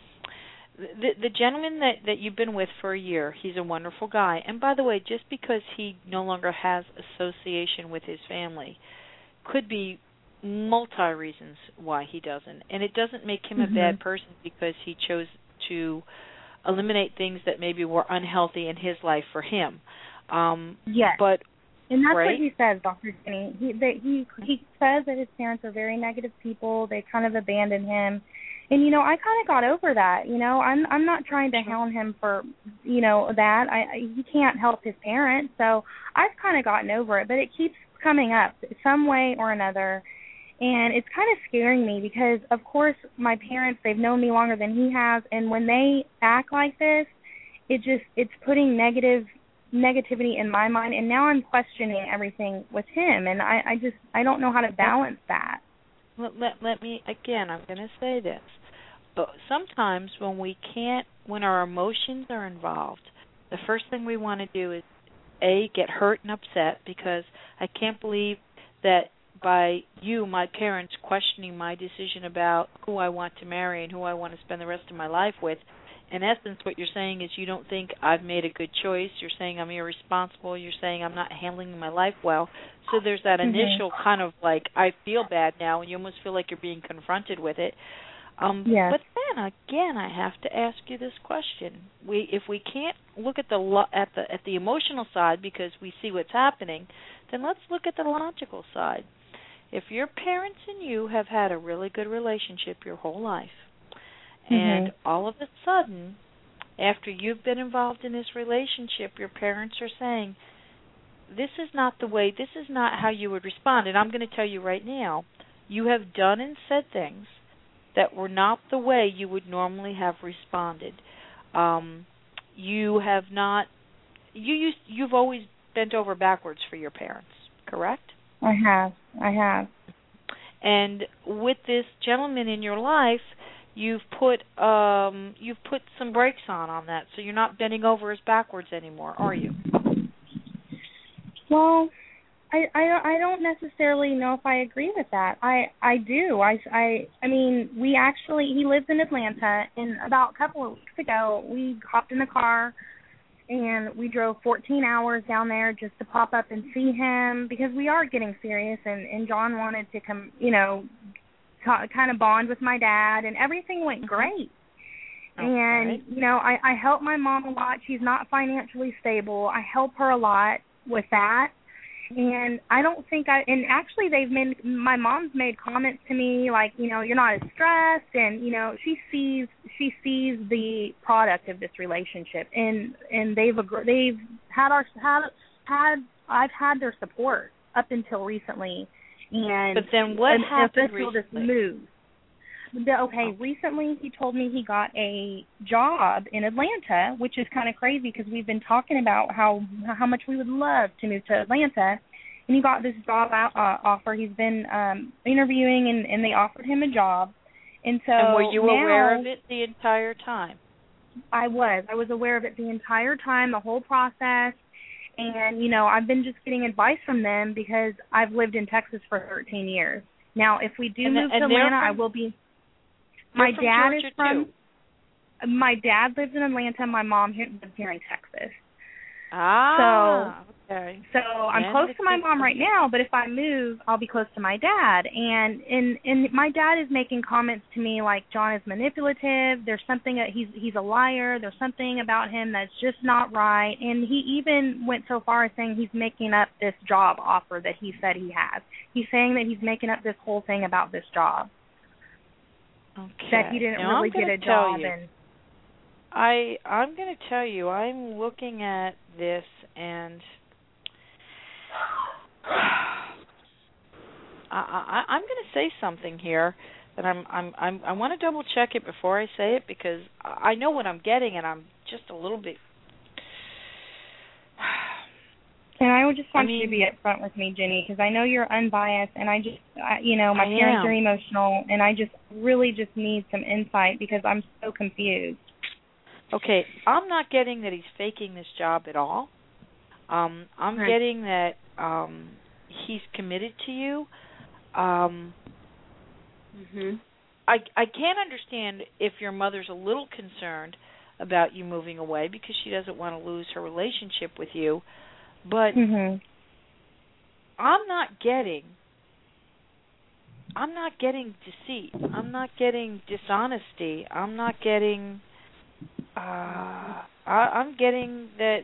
the gentleman that you've been with for a year, he's a wonderful guy. And by the way, just because he no longer has association with his family could be multi-reasons why he doesn't. And it doesn't make him a bad person because he chose to eliminate things that maybe were unhealthy in his life for him. Yes. But and that's right? what he says, Dr. Jenny. He says that his parents are very negative people. They kind of abandoned him. And, you know, I kind of got over that. You know, I'm not trying to hound him for, you know, that. He can't help his parents. So I've kind of gotten over it. But it keeps coming up some way or another. And it's kind of scaring me because, of course, my parents, they've known me longer than he has. And when they act like this, it's putting negativity in my mind. And now I'm questioning everything with him. And I don't know how to balance that. Let me, again, I'm going to say this. But sometimes when our emotions are involved, the first thing we want to do is, A, get hurt and upset because I can't believe that by you, my parents, questioning my decision about who I want to marry and who I want to spend the rest of my life with. In essence, what you're saying is you don't think I've made a good choice. You're saying I'm irresponsible. You're saying I'm not handling my life well. So there's that initial kind of like, I feel bad now, and you almost feel like you're being confronted with it. Yes. But then again, I have to ask you this question: if we can't look at the emotional side because we see what's happening, then let's look at the logical side. If your parents and you have had a really good relationship your whole life, and all of a sudden, after you've been involved in this relationship, your parents are saying, this is not how you would respond. And I'm going to tell you right now, you have done and said things that were not the way you would normally have responded. You've always bent over backwards for your parents, correct? I have. And with this gentleman in your life, you've put some brakes on that, so you're not bending over as backwards anymore, are you? Well, I don't necessarily know if I agree with that. I do. I mean, he lives in Atlanta, and about a couple of weeks ago, we hopped in the car and we drove 14 hours down there just to pop up and see him, because we are getting serious, and John wanted to come, kind of bond with my dad, and everything went great. Okay. And, I help my mom a lot. She's not financially stable. I help her a lot with that. And I don't think and actually my mom's made comments to me like, you're not as stressed, and, she sees the product of this relationship, and I've had their support up until recently. And but then what happened recently? This move. Okay, recently he told me he got a job in Atlanta, which is kind of crazy because we've been talking about how much we would love to move to Atlanta. And he got this job offer. He's been interviewing, and they offered him a job. And so and were you aware of it the entire time? I was aware of it the entire time, the whole process. And, I've been just getting advice from them because I've lived in Texas for 13 years. Now, if we do move to Atlanta, I will be... My dad is from... My dad lives in Atlanta. My mom lives here in Texas. Okay. So I'm close to my mom right now, but if I move, I'll be close to my dad. And my dad is making comments to me like John is manipulative. There's something that he's a liar. There's something about him that's just not right. And he even went so far as saying he's making up this job offer that he said he has. He's saying that he's making up this whole thing about this job. Okay. That he didn't really get a job. And I'm going to tell you, I'm looking at this, and I'm going to say something here that I want to double check it before I say it, because I know what I'm getting, and I'm just a little bit. And I would just want you to be upfront with me, Jenny, because I know you're unbiased, and my parents are emotional, and I just really just need some insight because I'm so confused. Okay, I'm not getting that he's faking this job at all. I'm getting that he's committed to you. I can't understand if your mother's a little concerned about you moving away because she doesn't want to lose her relationship with you. But I'm not getting deceit. I'm not getting dishonesty. I'm not getting. I'm getting that.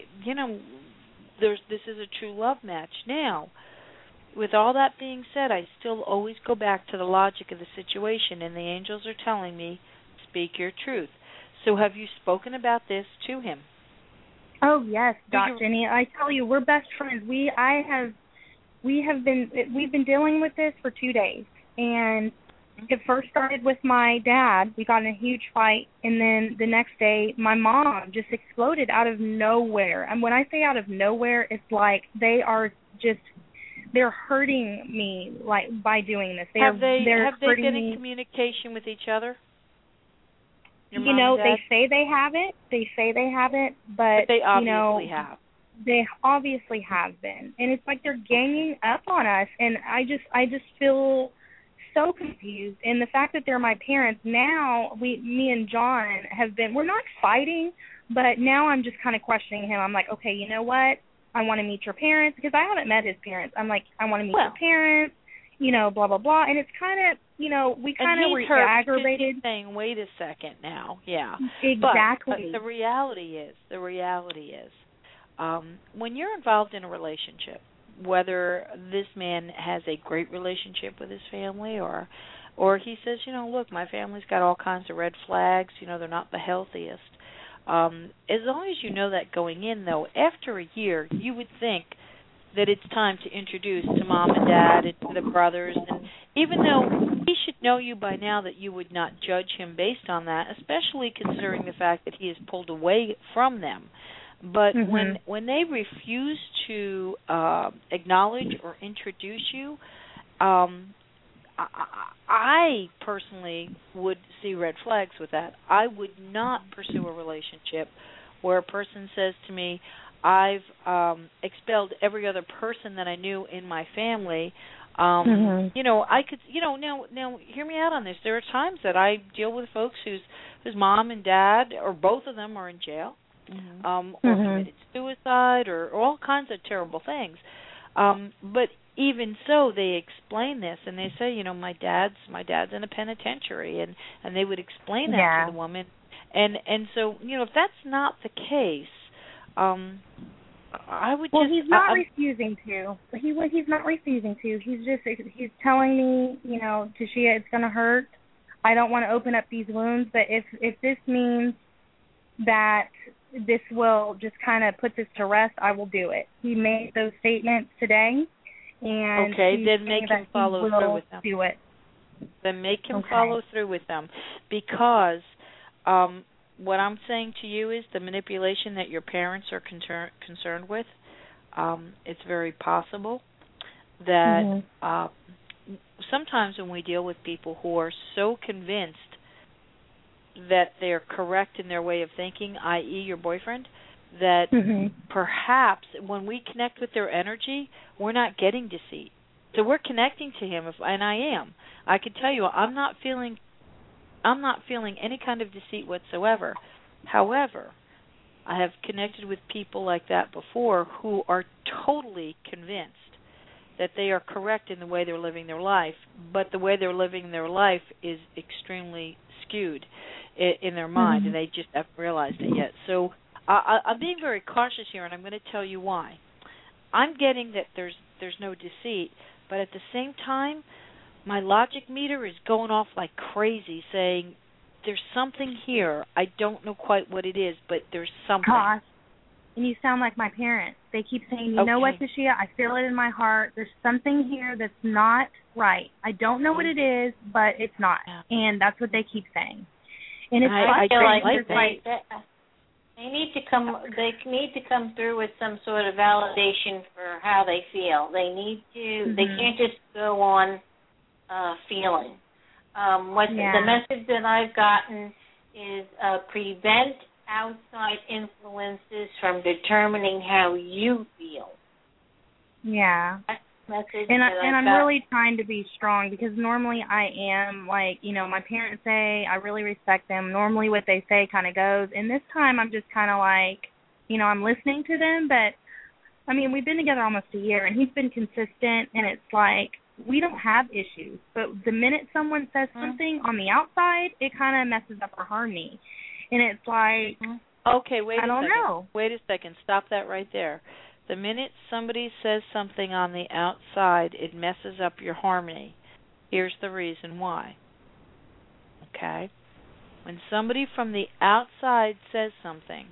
This is a true love match. Now, with all that being said, I still always go back to the logic of the situation, and the angels are telling me, speak your truth. So, have you spoken about this to him? Oh yes, Dr. Jenny. I tell you, we're best friends. We've been dealing with this for 2 days, and it first started with my dad. We got in a huge fight, and then the next day, my mom just exploded out of nowhere. And when I say out of nowhere, it's like they're hurting me like by doing this. Have they been in communication with each other? They say they haven't, but they obviously have. They obviously have been, and it's like they're ganging up on us, and I just feel so confused. And the fact that they're my parents now, me and John we're not fighting, but now I'm just kind of questioning him. I'm like, okay, you know what? I want to meet your parents because I haven't met his parents. I'm like, I want to meet your parents. Blah, blah, blah. And it's kind of, we kind of were aggravated. He's saying, wait a second now. Yeah. Exactly. But the reality is, when you're involved in a relationship, whether this man has a great relationship with his family or he says, look, my family's got all kinds of red flags, they're not the healthiest. As long as you know that going in, though, after a year, you would think that it's time to introduce to mom and dad and to the brothers. And even though he should know you by now that you would not judge him based on that, especially considering the fact that he has pulled away from them. But when they refuse to acknowledge or introduce you, I personally would see red flags with that. I would not pursue a relationship where a person says to me, I've expelled every other person that I knew in my family. You know, I could, you know, now hear me out on this. There are times that I deal with folks whose mom and dad or both of them are in jail, or committed suicide, or all kinds of terrible things. But even so, they explain this, and they say, you know, my dad's in a penitentiary, and they would explain that to the woman, and so, you know, if that's not the case, I would. Well, he's not refusing to. He's not refusing to. He's telling me, you know, Tashia, it's going to hurt. I don't want to open up these wounds, but if this means that this will just kind of put this to rest, I will do it. He made those statements today, and then make him follow through with them. Do it. Then make him follow through with them, because what I'm saying to you is the manipulation that your parents are concerned with. It's very possible that sometimes when we deal with people who are so convinced that they're correct in their way of thinking, i.e. your boyfriend, that perhaps when we connect with their energy, we're not getting deceit. So we're connecting to him, and I am. I can tell you, I'm not feeling any kind of deceit whatsoever. However, I have connected with people like that before who are totally convinced that they are correct in the way they're living their life, but the way they're living their life is extremely skewed in their mind, and they just haven't realized it yet. So I'm being very cautious here, and I'm going to tell you why. I'm getting that there's no deceit, but at the same time, my logic meter is going off like crazy, saying there's something here. I don't know quite what it is, but there's something. Gosh. And you sound like my parents. They keep saying, you know what, Tashia, I feel it in my heart. There's something here that's not right. I don't know what it is, but it's not. And that's what they keep saying. And it's I feel like they need to come through with some sort of validation for how they feel. They need to. They can't just go on feeling. The message that I've gotten is prevent outside influences from determining how you feel. Yeah. And I'm really trying to be strong, because normally I am, like, you know, my parents say, I really respect them. Normally what they say kind of goes. And this time I'm just kind of like, you know, I'm listening to them. But, I mean, we've been together almost a year, and he's been consistent, and it's like we don't have issues. But the minute someone says something on the outside, it kind of messes up our harmony. And it's like, okay, wait a second. I don't know. Wait a second. Stop that right there. The minute somebody says something on the outside, it messes up your harmony. Here's the reason why. Okay? When somebody from the outside says something,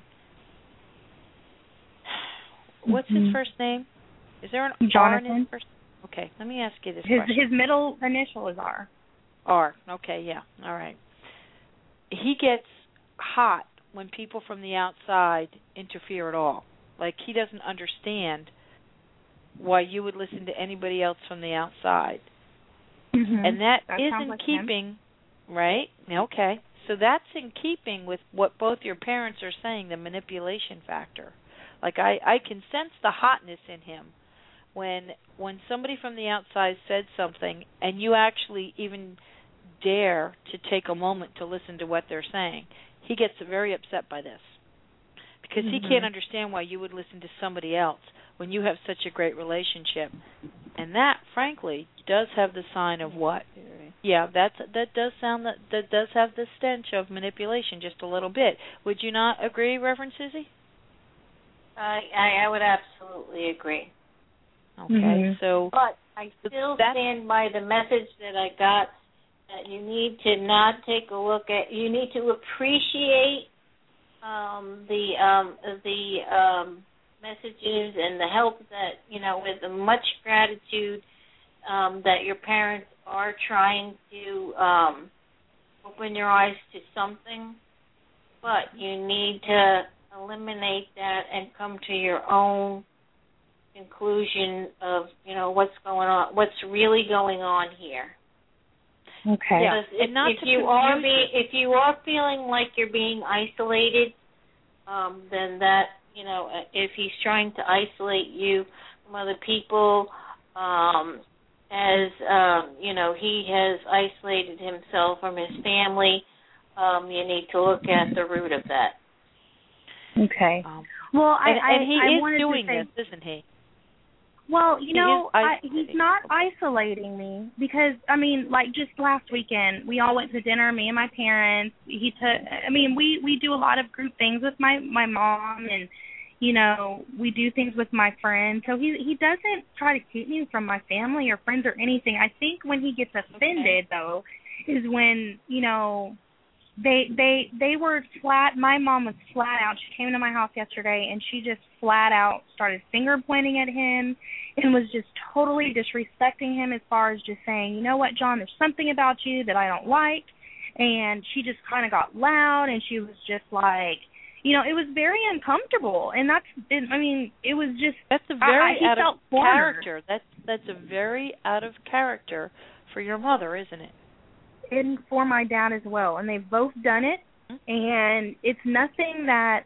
what's his first name? Is there an R in his first name? Okay, let me ask you this question. His middle initial is R. R. Okay, yeah. All right. He gets hot when people from the outside interfere at all. Like, he doesn't understand why you would listen to anybody else from the outside. And that is in keeping, right? Okay. So that's in keeping with what both your parents are saying, the manipulation factor. Like, I can sense the hotness in him when somebody from the outside said something and you actually even dare to take a moment to listen to what they're saying. He gets very upset by this, because he can't understand why you would listen to somebody else when you have such a great relationship. And that, frankly, does have the sign of what? Yeah, that does have the stench of manipulation just a little bit. Would you not agree, Reverend Susie? I would absolutely agree. Okay, so... But I still stand by the message that I got, that you need to not take a look at, you need to appreciate the messages and the help that, you know, with much gratitude that your parents are trying to open your eyes to something, but you need to eliminate that and come to your own conclusion of, what's going on, what's really going on here. Okay. Because if you are feeling like you're being isolated, then that, if he's trying to isolate you from other people, as he has isolated himself from his family, you need to look at the root of that. Okay. Well, he I is doing this, isn't he? Well, he's not isolating me because, just last weekend, we all went to dinner, me and my parents. We do a lot of group things with my mom, and, we do things with my friends. So he doesn't try to keep me from my family or friends or anything. I think when he gets offended, though, is when, They were flat. My mom was flat out. She came to my house yesterday, and she just flat out started finger pointing at him and was just totally disrespecting him as far as just saying, you know what, John, there's something about you that I don't like. And she just kind of got loud, and she was just like, it was very uncomfortable. And it was just that's a very out of character. That's a very out of character for your mother, isn't it? And for my dad as well, and they've both done it, and it's nothing that,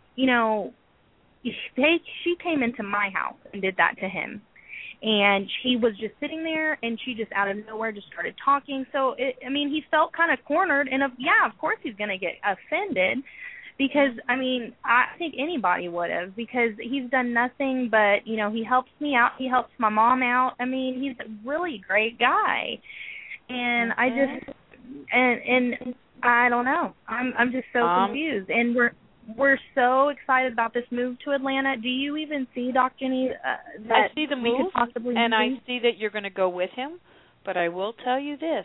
she came into my house and did that to him, and he was just sitting there, and she just out of nowhere just started talking, so, he felt kind of cornered, and of course he's going to get offended, because, I think anybody would have, because he's done nothing but, he helps me out, he helps my mom out, he's a really great guy, and I just... And I don't know. I'm just so confused. And we're so excited about this move to Atlanta. Do you even see, Dr. Jenny, that I see the move, we could possibly and I move? see that you're going to go with him. But I will tell you this: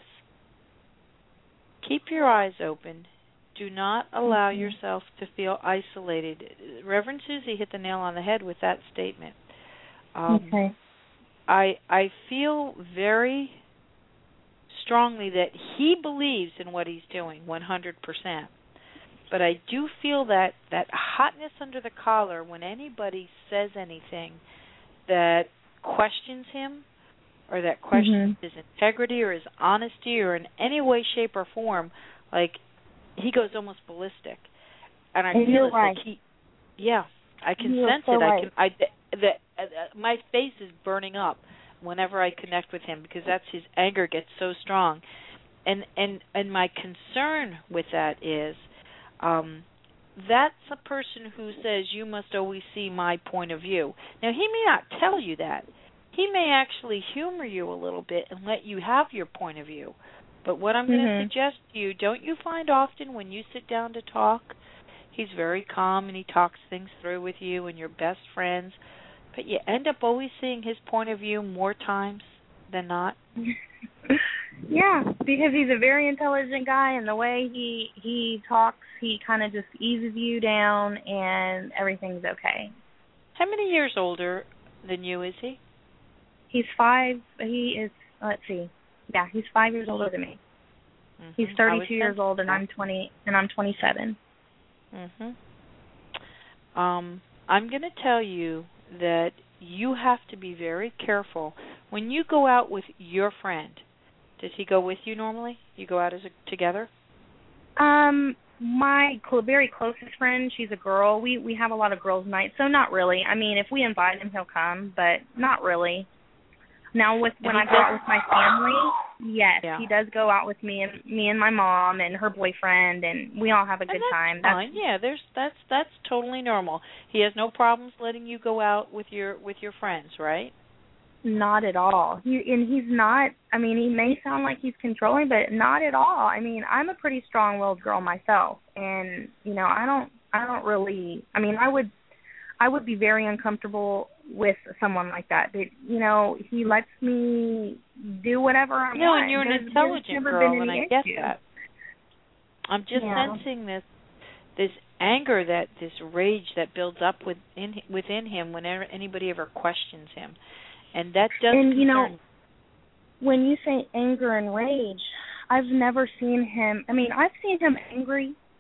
keep your eyes open. Do not allow yourself to feel isolated. Reverend Susie hit the nail on the head with that statement. Okay. I feel very strongly that he believes in what he's doing 100%. But I do feel that hotness under the collar when anybody says anything that questions him or that questions his integrity or his honesty or in any way, shape, or form, like he goes almost ballistic. And I feel it's like I can sense it. Right. My face is burning up whenever I connect with him because his anger gets so strong. And my concern with that is that's a person who says you must always see my point of view. Now, he may not tell you that. He may actually humor you a little bit and let you have your point of view. But what I'm going to suggest to you, don't you find often when you sit down to talk, he's very calm and he talks things through with you and you're best friends, but you end up always seeing his point of view more times than not? Yeah, because he's a very intelligent guy, and the way he talks, he kind of just eases you down, and everything's okay. How many years older than you is he? He's 5. He is, let's see. Yeah, he's 5 years older than me. He's 32 years old, and I'm 20, and I'm 27. I'm going to tell you that you have to be very careful when you go out with your friend. Does he go with you normally? You go out together? My very closest friend, she's a girl. We have a lot of girls' nights, so not really. If we invite him, he'll come, but not really. Now, when I go out with my family, yes, he does go out with me and my mom and her boyfriend, and we all have a good time. That's fine. Yeah, that's totally normal. He has no problems letting you go out with your friends, right? Not at all. He's not. He may sound like he's controlling, but not at all. I'm a pretty strong-willed girl myself, and I don't really. I would be very uncomfortable with someone like that. But he lets me do whatever I want. No, and you're an intelligent girl, and I get that. I'm just sensing this anger, this rage that builds up within him whenever anybody ever questions him. And that does concern. When you say anger and rage, I've never seen him. I've seen him angry,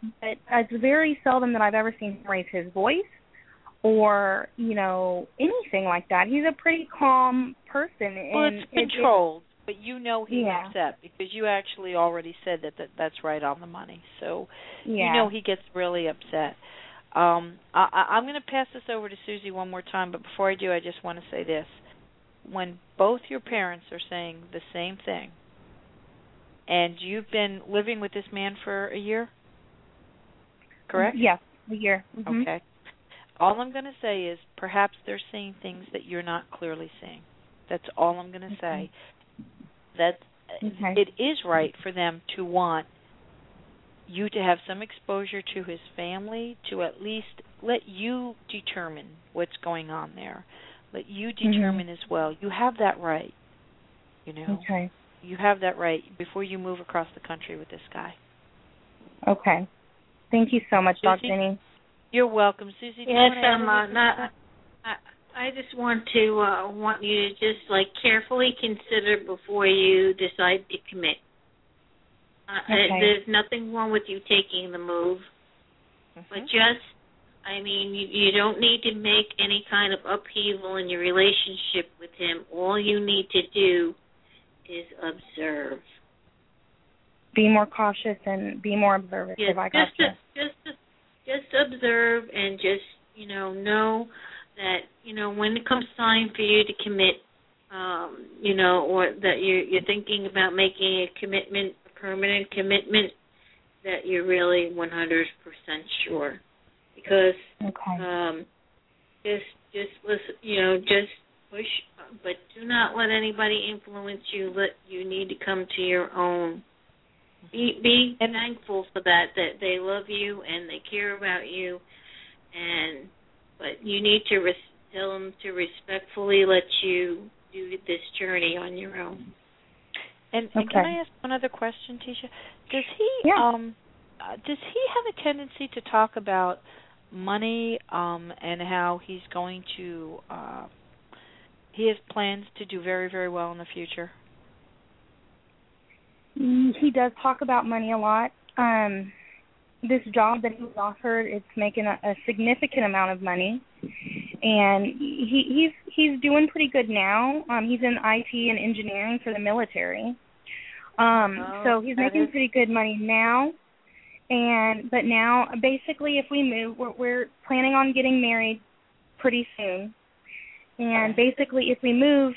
but it's very seldom that I've ever seen him raise his voice or, anything like that. He's a pretty calm person. Well, it's controlled, but he's upset because you actually already said that's right on the money. So he gets really upset. I'm going to pass this over to Susie one more time, but before I do, I just want to say this. When both your parents are saying the same thing, and you've been living with this man for a year, correct? Yes, a year. Mm-hmm. Okay. All I'm going to say is perhaps they're seeing things that you're not clearly seeing. That's all I'm going to say. That it is right for them to want you to have some exposure to his family, to at least let you determine what's going on there. Let you determine as well. You have that right, Okay. You have that right before you move across the country with this guy. Okay. Thank you so much, Dr. Denny. You're welcome, Susie. Yes, I just want you to just carefully consider before you decide to commit. There's nothing wrong with you taking the move, but you don't need to make any kind of upheaval in your relationship with him. All you need to do is observe. Be more cautious and be more observant. Yes, just observe and just know that when it comes time for you to commit, or that you're thinking about making a commitment, a permanent commitment, that you're really 100% sure. Because just listen, just push, but do not let anybody influence you. You need to come to your own. Be thankful for that they love you and they care about you, but you need to tell them to respectfully let you do this journey on your own. And can I ask one other question, Tisha? Does he have a tendency to talk about money and how he's going to he has plans to do very, very well in the future? He does talk about money a lot. This job that he was offered, it's making a significant amount of money, and he's doing pretty good now. He's in IT and engineering for the military, so he's making pretty good money now. But now, basically, if we move, we're planning on getting married pretty soon, and basically, if we move,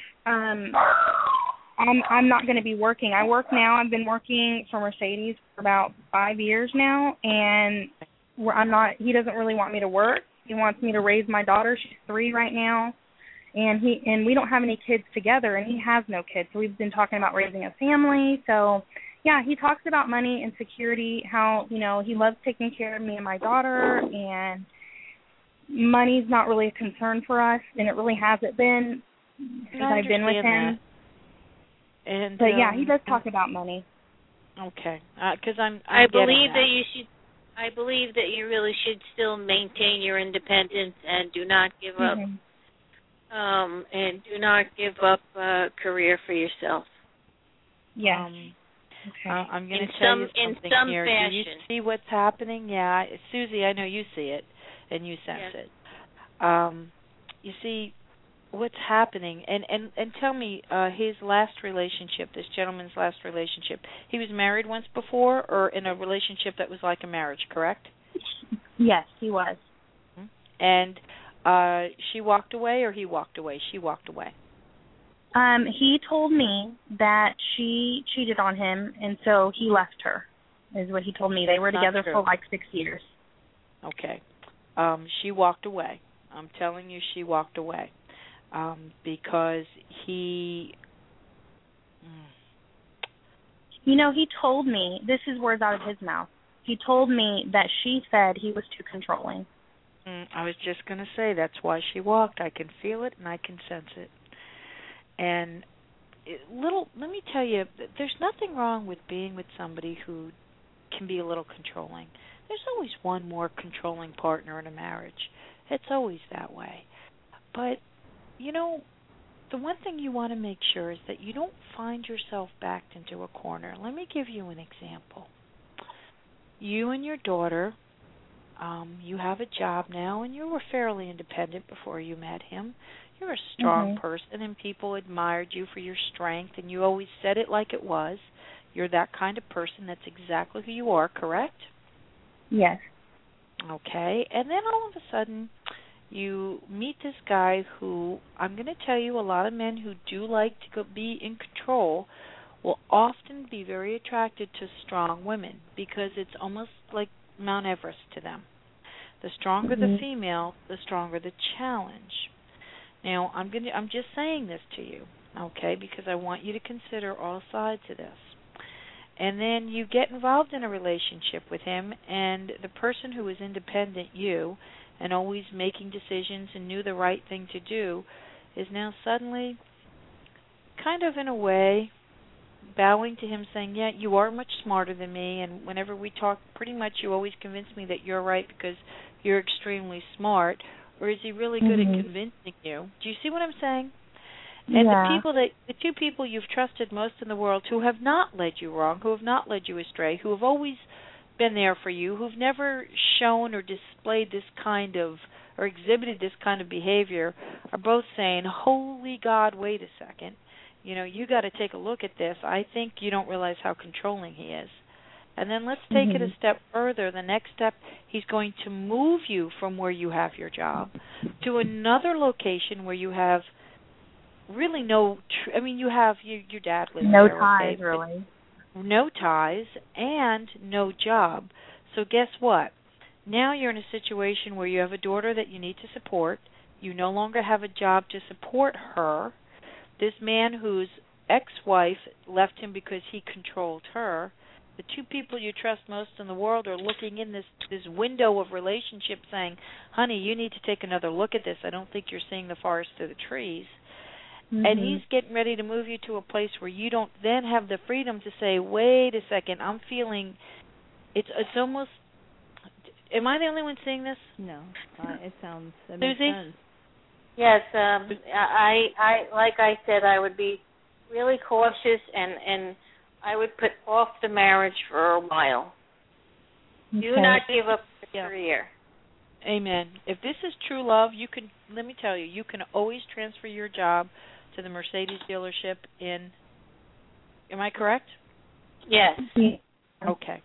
I'm not going to be working. I work now. I've been working for Mercedes for about 5 years now, and I'm not. He doesn't really want me to work. He wants me to raise my daughter. She's 3 right now, and we don't have any kids together, and he has no kids. So we've been talking about raising a family. So yeah, he talks about money and security. How he loves taking care of me and my daughter, and money's not really a concern for us, and it really hasn't been since I've been with him. But yeah, he does talk about money. Okay, because I believe that you really should still maintain your independence and do not give up. And do not give up a career for yourself. Yeah. I'm going to tell you something here. Fashion. Do you see what's happening? Yeah, Susie, I know you see it and you sense it. You see what's happening, and tell me his last relationship, this gentleman's last relationship, he was married once before or in a relationship that was like a marriage, correct? Yes, he was. And she walked away or he walked away? She walked away. He told me that she cheated on him, and so he left her, is what he told me. They were together for like 6 years. Okay. She walked away. I'm telling you, she walked away. Because he... he told me, this is words out of his mouth, he told me that she said he was too controlling. I was just going to say, that's why she walked. I can feel it and I can sense it. And let me tell you, there's nothing wrong with being with somebody who can be a little controlling. There's always one more controlling partner in a marriage. It's always that way. But the one thing you want to make sure is that you don't find yourself backed into a corner. Let me give you an example. you and your daughter, you have a job now, and you were fairly independent before you met him. You're a strong person, and people admired you for your strength, and you always said it like it was. You're that kind of person. That's exactly who you are, correct? Yes. Okay. And then all of a sudden, you meet this guy who, I'm going to tell you, a lot of men who do like to be in control will often be very attracted to strong women because it's almost like Mount Everest to them. The stronger the female, the stronger the challenge. Now, I'm just saying this to you, okay, because I want you to consider all sides of this. And then you get involved in a relationship with him, and the person who is independent, you, and always making decisions and knew the right thing to do, is now suddenly kind of in a way bowing to him, saying, yeah, you are much smarter than me, and whenever we talk, pretty much you always convince me that you're right because you're extremely smart. Or is he really good at convincing you? Do you see what I'm saying? And the two people you've trusted most in the world who have not led you wrong, who have not led you astray, who have always been there for you, who've never shown or displayed this kind of, or exhibited this kind of behavior, are both saying, holy God, wait a second. You know, you got to take a look at this. I think you don't realize how controlling he is. And then let's take it a step further. The next step, he's going to move you from where you have your job to another location where you have really you have your dad lives no there. No ties, okay, really. No ties and no job. So guess what? Now you're in a situation where you have a daughter that you need to support. You no longer have a job to support her. This man whose ex-wife left him because he controlled her. The two people you trust most in the world are looking in this window of relationship saying, honey, you need to take another look at this. I don't think you're seeing the forest through the trees. And he's getting ready to move you to a place where you don't then have the freedom to say, wait a second, I'm feeling, it's almost, am I the only one seeing this? No, it makes Susie? sense. Yes, I like I said, I would be really cautious and I would put off the marriage for a while. Okay. Do not give up the career. Amen. If this is true love, let me tell you, you can always transfer your job to the Mercedes dealership in, am I correct? Yes. Okay.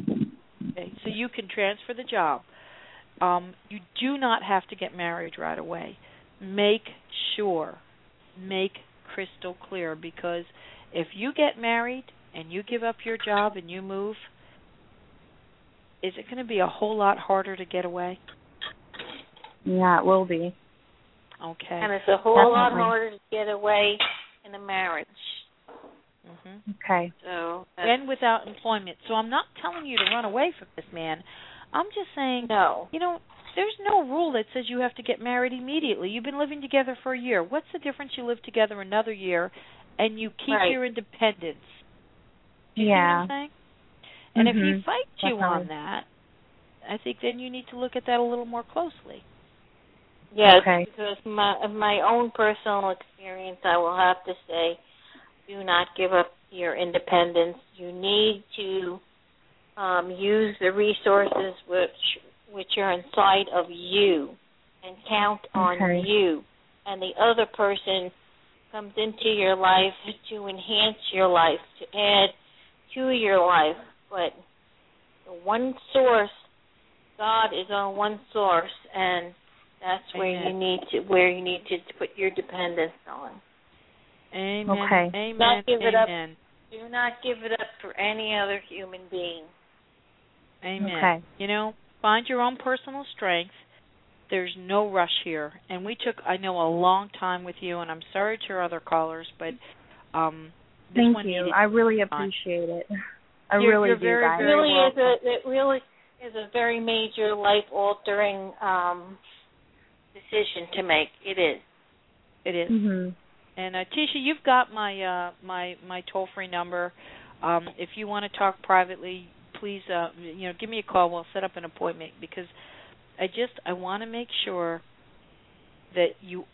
So you can transfer the job. You do not have to get married right away. Make crystal clear, because if you get married and you give up your job and you move, is it going to be a whole lot harder to get away? Yeah, it will be. Okay. And it's a whole lot harder to get away in a marriage. Okay. So and without employment. So I'm not telling you to run away from this man. I'm just saying, no. You know, there's no rule that says you have to get married immediately. You've been living together for a year. What's the difference? You live together another year and you keep your independence. Do you see what I'm saying? And if he fights you on that, I think then you need to look at that a little more closely. Yes, because of my own personal experience, I will have to say, do not give up your independence. You need to use the resources which are inside of you and count on you. And the other person comes into your life to enhance your life, to add to your life. But the one source, God is on one source, and that's where you need to put your dependence on. Amen. Okay. Amen. Not give it up. Amen. Do not give it up for any other human being. Amen. Okay. You know, find your own personal strength. There's no rush here. And we took, I know, a long time with you, and I'm sorry to your other callers, but this Thank one you. needed I really appreciate it. I You're really do, very, guys. very welcome. It really is a very major life-altering decision to make. It is. It is. And Tisha, you've got my my toll-free number. If you want to talk privately, please give me a call. We'll set up an appointment, because I want to make sure that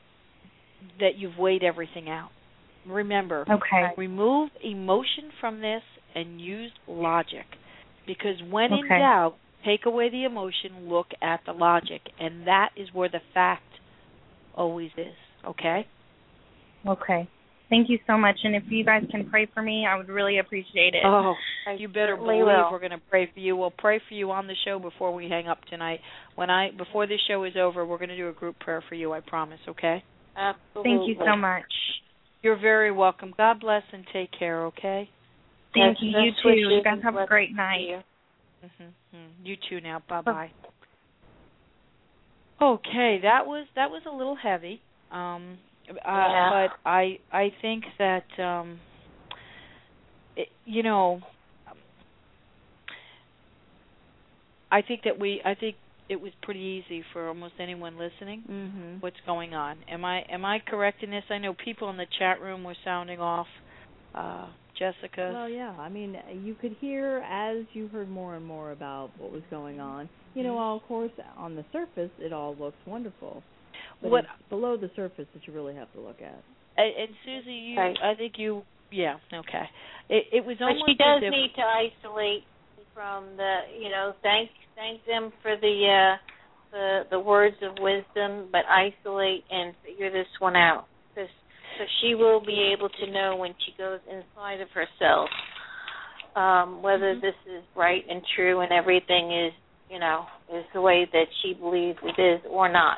you've weighed everything out. Remember, remove emotion from this and use logic, Because when in doubt, take away the emotion, look at the logic, and that is where the fact always is, okay? Okay. Thank you so much, and if you guys can pray for me, I would really appreciate it. Oh, you better believe we're going to pray for you. We'll pray for you on the show before we hang up tonight. Before this show is over, we're going to do a group prayer for you, I promise, okay? Absolutely. Thank you so much. You're very welcome. God bless and take care, okay? Thank you. You too. You guys have a great night. You too now. Bye-bye. Okay, that was a little heavy. But I think that I think it was pretty easy for almost anyone listening what's going on. Am I correct in this? I know people in the chat room were sounding off. Jessica. Well, yeah. I mean, you could hear as you heard more and more about what was going on. You know, of course, on the surface, it all looks wonderful. But it's below the surface that you really have to look at. And Susie, I think you, okay. It was almost. But she does need to isolate from the, thank them for the words of wisdom, but isolate and figure this one out. So she will be able to know when she goes inside of herself whether this is right and true and everything is the way that she believes it is or not.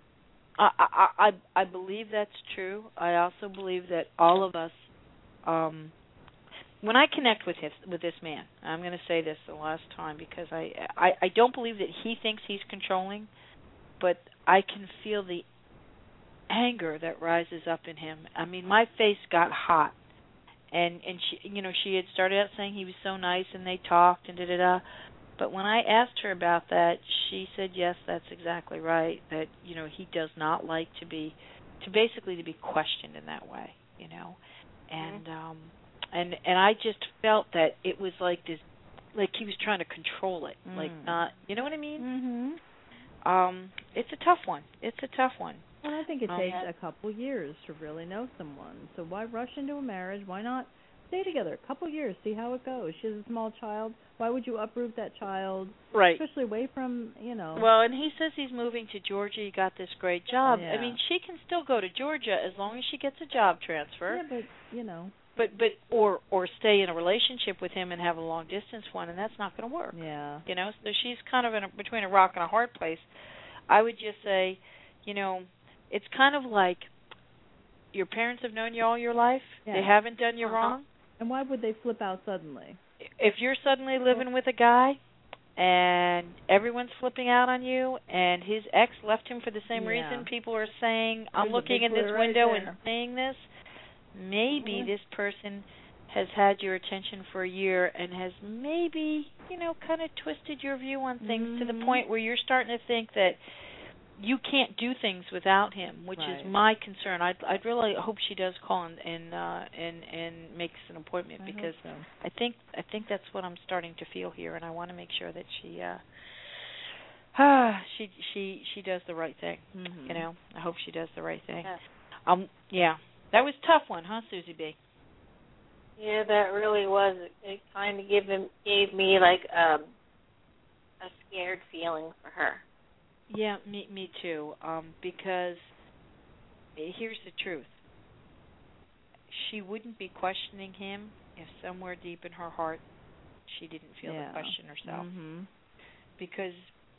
I believe that's true. I also believe that all of us, when I connect with this man, I'm going to say this the last time because I don't believe that he thinks he's controlling, but I can feel the anger that rises up in him. I mean, my face got hot, and she had started out saying he was so nice, and they talked and da-da-da. But when I asked her about that, she said, yes, that's exactly right, that, he does not like to be questioned in that way, And I just felt that it was like this, like he was trying to control it, like not, you know what I mean? It's a tough one. Well, I think it takes a couple years to really know someone. So why rush into a marriage? Why not stay together a couple years, see how it goes? She has a small child. Why would you uproot that child? Right. Especially away from, Well, and he says he's moving to Georgia. He got this great job. Yeah. I mean, she can still go to Georgia as long as she gets a job transfer. Yeah, but, But or stay in a relationship with him and have a long distance one, and that's not going to work. Yeah. So she's kind of between a rock and a hard place. I would just say, it's kind of like your parents have known you all your life. Yeah. They haven't done you wrong. And why would they flip out suddenly? If you're suddenly living with a guy and everyone's flipping out on you and his ex left him for the same reason, people are saying, I'm looking in this window and seeing this, maybe this person has had your attention for a year and has maybe, kind of twisted your view on things to the point where you're starting to think that you can't do things without him, which is my concern. I'd really hope she does call and makes an appointment because I think that's what I'm starting to feel here, and I want to make sure that she does the right thing. I hope she does the right thing. Yeah. That was a tough one, huh, Susie B? Yeah, that really was. It kind of gave me like a scared feeling for her. Yeah, me too. Because here's the truth. She wouldn't be questioning him if somewhere deep in her heart she didn't feel the question herself. Because,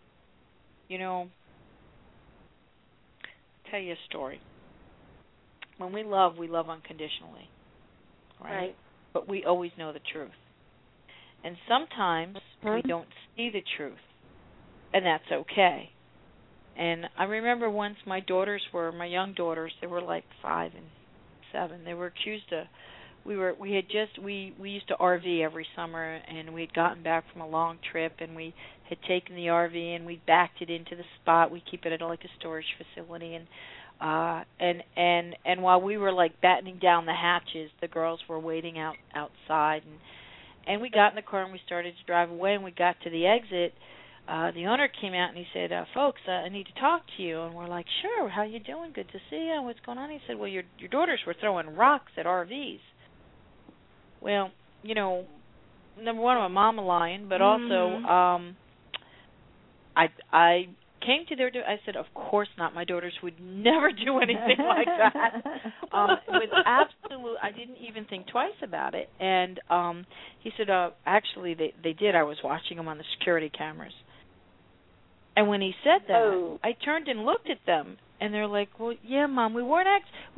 tell you a story. When we love unconditionally, right? But we always know the truth. And sometimes we don't see the truth, and that's okay. And I remember once my young daughters, they were like 5 and 7. They were accused of, we used to RV every summer, and we'd gotten back from a long trip, and we had taken the RV and we backed it into the spot. We keep it at like a storage facility, and while we were like battening down the hatches, the girls were waiting outside, and we got in the car and we started to drive away, and we got to the exit. The owner came out and he said, folks, I need to talk to you. And we're like, sure, how you doing? Good to see you. What's going on? He said, well, your daughters were throwing rocks at RVs. Well, number one, I'm a mama lion, but also I came to I said, of course not. My daughters would never do anything like that. With absolute, I didn't even think twice about it. And he said, actually, they did. I was watching them on the security cameras. And when he said that, I turned and looked at them, and they're like, well, yeah, Mom, we were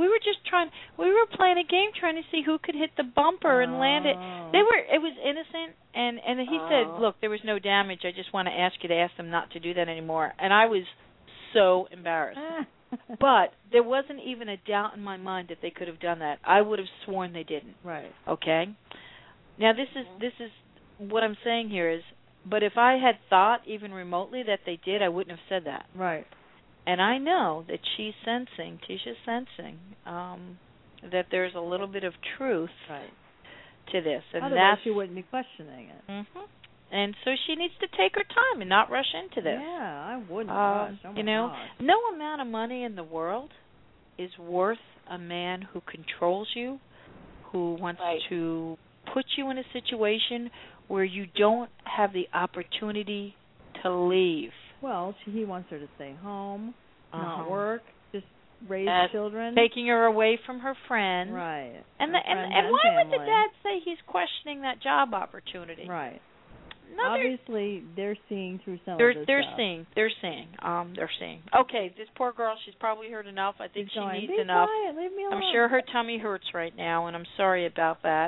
playing a game trying to see who could hit the bumper and land it. It was innocent, and he said, look, there was no damage. I just want to ask you to ask them not to do that anymore. And I was so embarrassed. But there wasn't even a doubt in my mind that they could have done that. I would have sworn they didn't. Right. Okay? Now, this is what I'm saying here is, but if I had thought even remotely that they did, I wouldn't have said that. Right. And I know that Tisha's sensing, that there's a little bit of truth to this. And otherwise she wouldn't be questioning it. Mm-hmm. And so she needs to take her time and not rush into this. Yeah, I wouldn't rush. Oh my gosh. No amount of money in the world is worth a man who controls you, who wants to put you in a situation where you don't have the opportunity to leave. Well, he wants her to stay home, not work, just raise children. Taking her away from her friends. Right. And why would the dad say he's questioning that job opportunity? Right. No, obviously, they're seeing through some of this stuff. They're seeing. Okay, this poor girl, she's probably heard enough. I think she needs enough. Quiet, leave me alone. I'm sure her tummy hurts right now, and I'm sorry about that.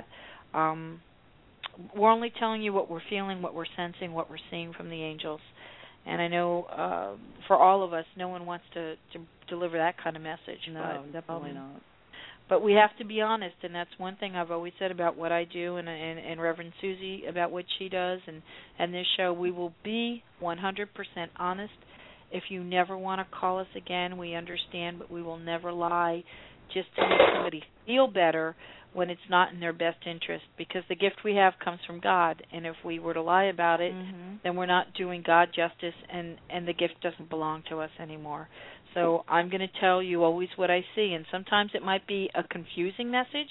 We're only telling you what we're feeling, what we're sensing, what we're seeing from the angels. And I know for all of us, no one wants to deliver that kind of message. No, definitely not. But we have to be honest, and that's one thing I've always said about what I do and Reverend Susie about what she does and this show. We will be 100% honest. If you never want to call us again, we understand, but we will never lie just to make somebody feel better when it's not in their best interest, because the gift we have comes from God, and if we were to lie about it, then we're not doing God justice, and the gift doesn't belong to us anymore. So I'm going to tell you always what I see, and sometimes it might be a confusing message,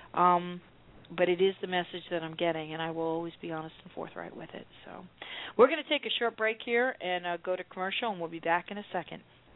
but it is the message that I'm getting, and I will always be honest and forthright with it. So we're going to take a short break here and go to commercial, and we'll be back in a second.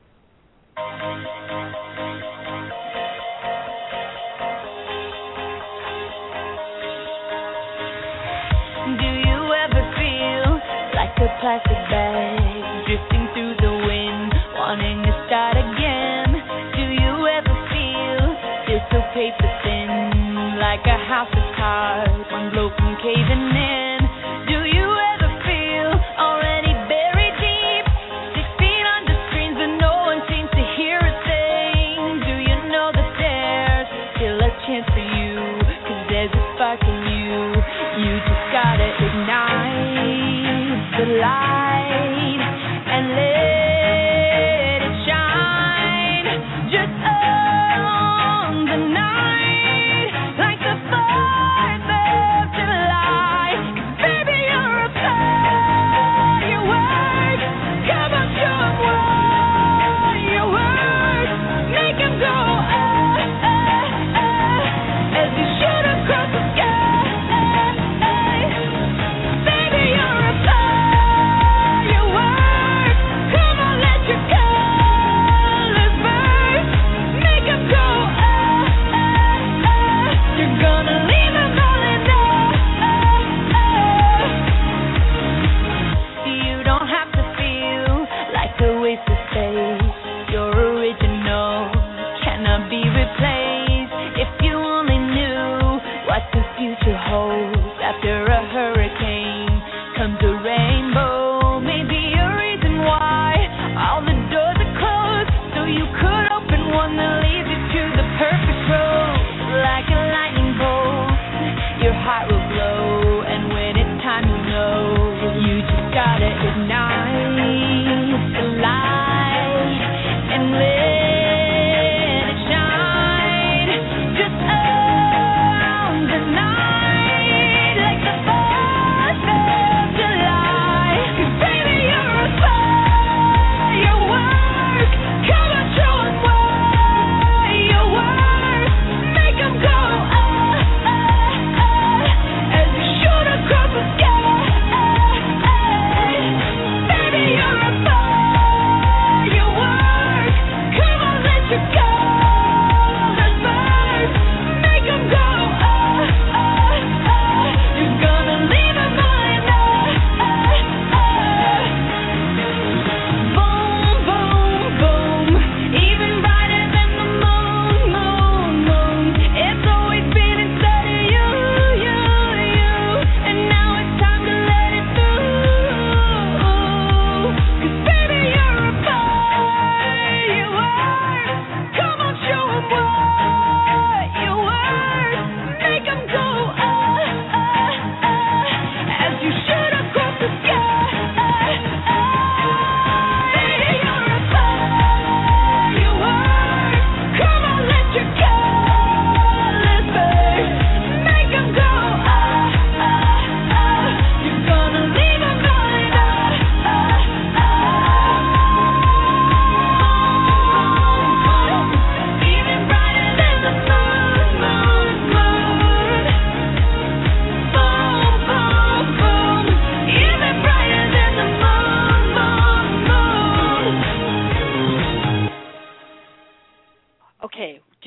A plastic bag drifting through the wind, wanting to start again. Do you ever feel so paper thin, like a house of cards, one blow from caving in? Do you ever feel already buried deep, 6 feet under screens but no one seems to hear a thing? Do you know that there's still a chance for you, 'cause there's a spark in you, you just gotta ignite the light and let it shine just on the night, like the 4th of July. 'Cause baby, you're a firework. Come on, show 'em what you're worth. Make 'em go as you shoot across the sky. Baby, you're a firework.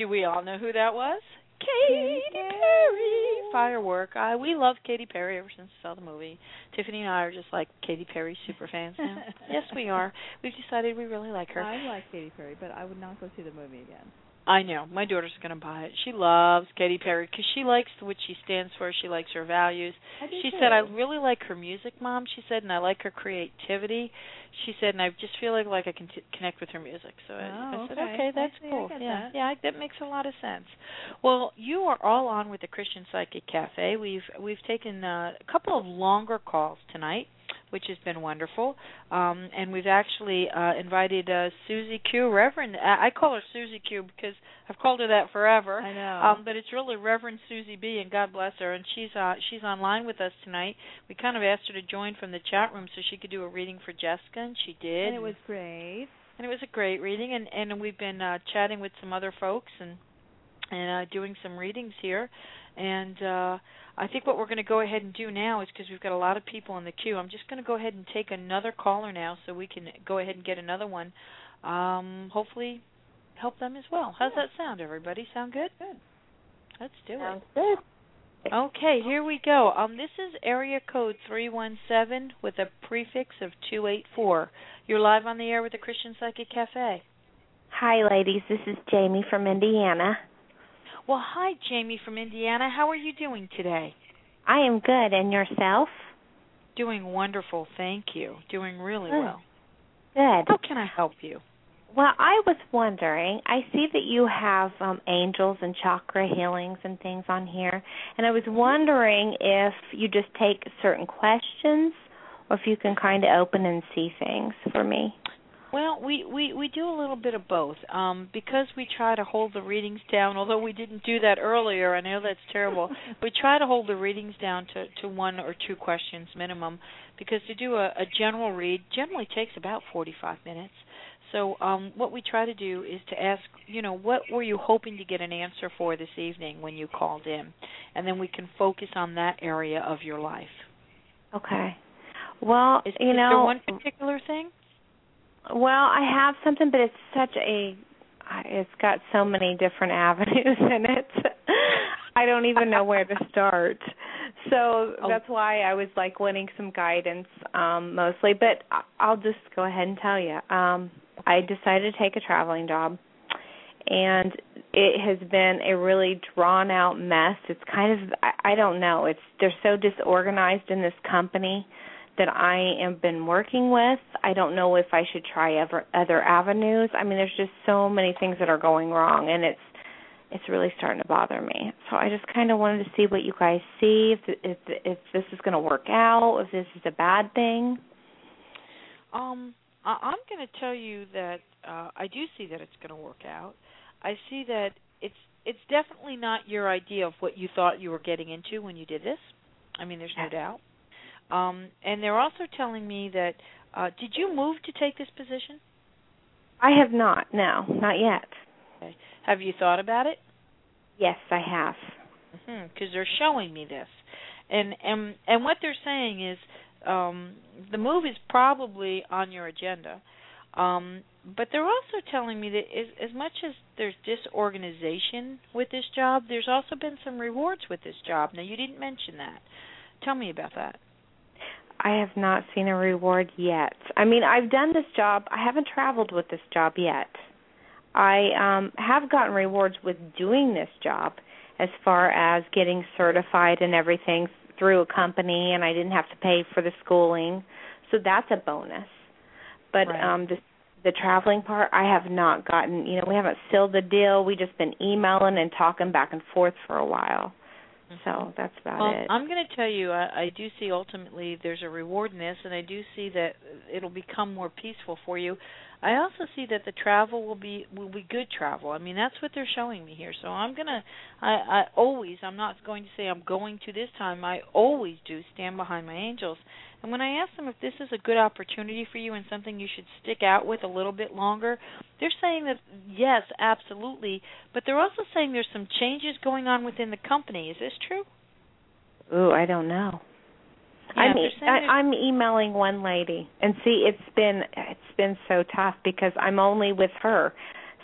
we all know who that was? Katy Perry. Firework. We love Katy Perry ever since we saw the movie. Tiffany and I are just like Katy Perry super fans now. Yes, we are. We've decided we really like her. I like Katy Perry, but I would not go see the movie again. I know. My daughter's going to buy it. She loves Katy Perry because she likes what she stands for. She likes her values. She said, I really like her music, Mom, she said, and I like her creativity. She said, and I just feel like I can connect with her music. So I said, okay, that's cool. That makes a lot of sense. Well, you are all on with the Christian Psychic Cafe. We've taken a couple of longer calls tonight, which has been wonderful. And we've actually invited Susie Q, Reverend. I call her Susie Q because I've called her that forever. I know. But it's really Reverend Susie B, and God bless her. And she's online with us tonight. We kind of asked her to join from the chat room so she could do a reading for Jessica, and she did. And it was great. And it was a great reading. And we've been chatting with some other folks and doing some readings here. And I think what we're going to go ahead and do now is, because we've got a lot of people in the queue, I'm just going to go ahead and take another caller now so we can go ahead and get another one. Hopefully help them as well. How's that sound, everybody? Sound good? Good. Let's do Sounds it. good. Okay, here we go. This is area code 317 with a prefix of 284. You're live on the air with the Christian Psychic Cafe. Hi, ladies. This is Jamie from Indiana. Well, hi, Jamie from Indiana. How are you doing today? I am good. And yourself? Doing wonderful, thank you. Doing really well. Good. How can I help you? Well, I was wondering, I see that you have angels and chakra healings and things on here, and I was wondering if you just take certain questions or if you can kind of open and see things for me. Well, we do a little bit of both. Because we try to hold the readings down, although we didn't do that earlier, I know that's terrible, we try to hold the readings down to one or two questions minimum, because to do a general read generally takes about 45 minutes. So what we try to do is to ask, what were you hoping to get an answer for this evening when you called in? And then we can focus on that area of your life. Okay. Well, is there one particular thing? Well, I have something, but it's got so many different avenues in it. I don't even know where to start. So that's why I was wanting some guidance mostly. But I'll just go ahead and tell you. I decided to take a traveling job, and it has been a really drawn-out mess. It's kind of, I don't know, they're so disorganized in this company that I have been working with. I don't know if I should try other avenues. I mean, there's just so many things that are going wrong, and it's really starting to bother me. So I just kind of wanted to see what you guys see, if this is going to work out, if this is a bad thing. I'm going to tell you that I do see that it's going to work out. I see that it's definitely not your idea of what you thought you were getting into when you did this. I mean, there's no doubt. And they're also telling me that, did you move to take this position? I have not, no, not yet. Okay. Have you thought about it? Yes, I have. Because they're showing me this. And what they're saying is the move is probably on your agenda. But they're also telling me that as much as there's disorganization with this job, there's also been some rewards with this job. Now, you didn't mention that. Tell me about that. I have not seen a reward yet. I mean, I've done this job. I haven't traveled with this job yet. I have gotten rewards with doing this job as far as getting certified and everything through a company, and I didn't have to pay for the schooling. So that's a bonus. But right. The traveling part, I have not gotten, we haven't sealed the deal. We've just been emailing and talking back and forth for a while. So that's about it. I'm going to tell you, I do see ultimately there's a reward in this, and I do see that it'll become more peaceful for you. I also see that the travel will be good travel. I mean, that's what they're showing me here. So I'm not going to say I'm going to this time. I always do stand behind my angels. And when I ask them if this is a good opportunity for you and something you should stick out with a little bit longer, they're saying that, yes, absolutely. But they're also saying there's some changes going on within the company. Is this true? Ooh, I don't know. Yeah, I'm emailing one lady, and see, it's been so tough because I'm only with her.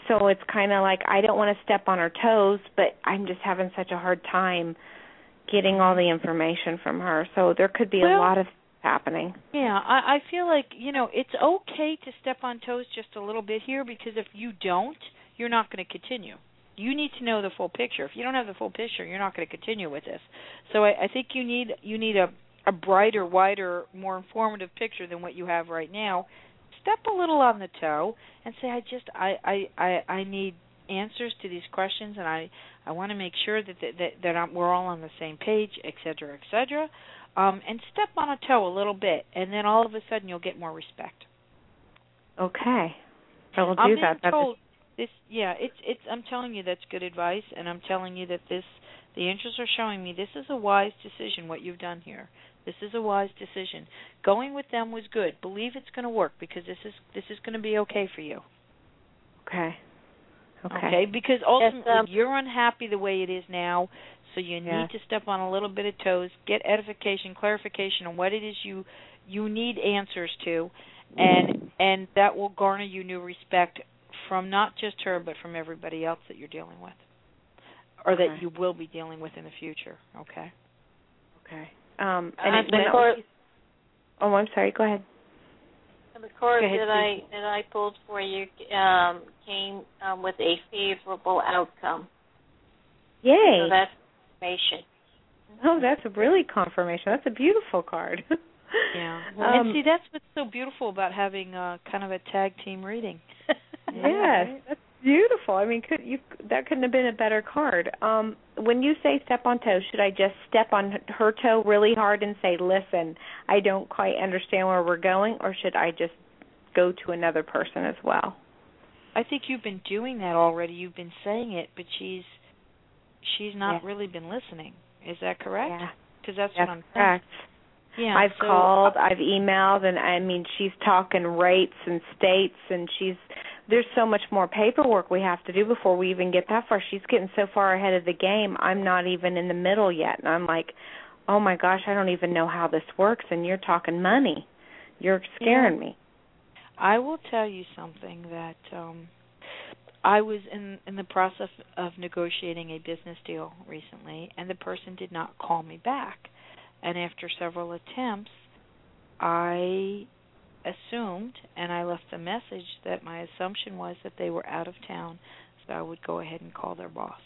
So it's kind of like I don't want to step on her toes, but I'm just having such a hard time getting all the information from her. So there could be a lot of happening. Yeah, I feel like, it's okay to step on toes just a little bit here, because if you don't, you're not going to continue. You need to know the full picture. If you don't have the full picture, you're not going to continue with this. So I think you need a brighter, wider, more informative picture than what you have right now. Step a little on the toe and say, I need answers to these questions, and I want to make sure that we're all on the same page, et cetera, and step on a toe a little bit, and then all of a sudden you'll get more respect. Okay, I will do that. I'm telling you that's good advice, and I'm telling you that the angels are showing me this is a wise decision. What you've done here, this is a wise decision. Going with them was good. Believe it's going to work, because this is going to be okay for you. Okay, because ultimately you're unhappy the way it is now, so you need to step on a little bit of toes, get edification, clarification on what it is you need answers to, and that will garner you new respect from not just her, but from everybody else that you're dealing with, or that you will be dealing with in the future. Okay. I'm sorry. Go ahead. The card that I pulled for you came with a favorable outcome. Yay! So that's confirmation. Oh, that's really confirmation. That's a beautiful card. Yeah. And see, that's what's so beautiful about having kind of a tag team reading. Yes, that's beautiful. I mean, that couldn't have been a better card. When you say step on toe, should I just step on her toe really hard and say, listen, I don't quite understand where we're going, or should I just go to another person as well? I think you've been doing that already. You've been saying it, but she's not really been listening. Is that correct? Yeah. Because that's what I'm correct. Yeah, I've called, I've emailed, and I mean, she's talking rates and states, and there's so much more paperwork we have to do before we even get that far. She's getting so far ahead of the game. I'm not even in the middle yet, and I'm like, oh my gosh, I don't even know how this works, and you're talking money. You're scaring me. I will tell you something that I was in the process of negotiating a business deal recently, and the person did not call me back. And after several attempts, I assumed, and I left a message that my assumption was that they were out of town, so I would go ahead and call their boss.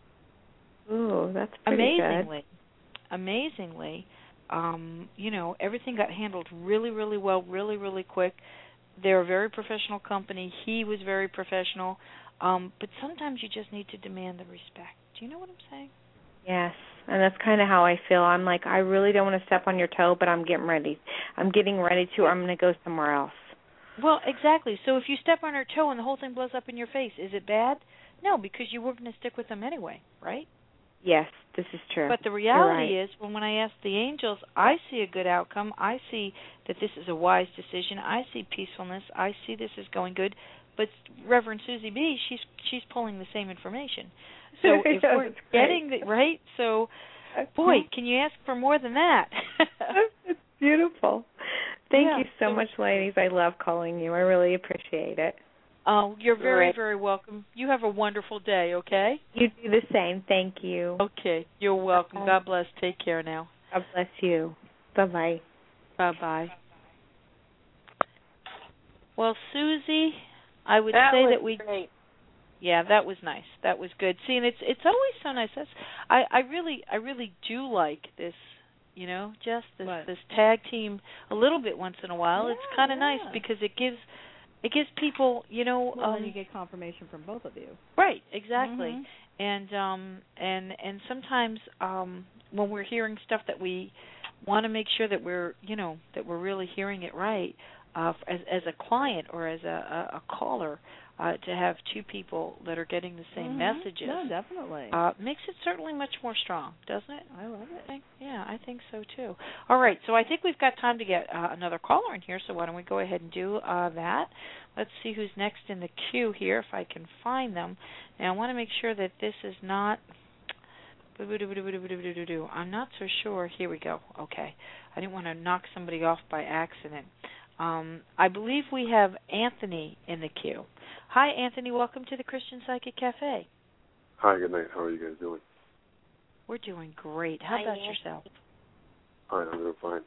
Ooh, that's pretty good. Amazingly, everything got handled really, really well, really, really quick. They're a very professional company. He was very professional. But sometimes you just need to demand the respect. Do you know what I'm saying? Yes, and that's kind of how I feel. I'm like, I really don't want to step on your toe, but I'm getting ready. I'm going to go somewhere else. Well, exactly. So if you step on her toe and the whole thing blows up in your face, is it bad? No, because you were going to stick with them anyway, right? Yes, this is true. But the reality is, when I ask the angels, I see a good outcome. I see that this is a wise decision. I see peacefulness. I see this is going good. But Reverend Susie B., she's pulling the same information. So if we're getting the right, so boy, can you ask for more than that? It's beautiful. Thank you so much, ladies. I love calling you. I really appreciate it. Oh, you're very, very welcome. You have a wonderful day, okay? You do the same. Thank you. Okay, you're welcome. God bless. Take care now. God bless you. Bye-bye. Bye-bye. Well, Susie, I would say that we... Great. Yeah, that was nice. That was good. See, and it's always so nice. I really do like this, just this tag team a little bit once in a while. Yeah, it's kind of nice because it gives people, Well, then you get confirmation from both of you. Right, exactly. Mm-hmm. And sometimes when we're hearing stuff that we want to make sure that we're really hearing it right, as a client or as a caller, to have two people that are getting the same messages. No, definitely. Makes it certainly much more strong, doesn't it? I love it. I think so too. All right, so I think we've got time to get another caller in here, so why don't we go ahead and do that. Let's see who's next in the queue here, if I can find them. Now, I want to make sure that this is not... I'm not so sure. Here we go. Okay. I didn't want to knock somebody off by accident. I believe we have Anthony in the queue. Hi, Anthony. Welcome to the Christian Psychic Cafe. Hi, good night. How are you guys doing? We're doing great. How about yourself? Fine, I'm doing fine.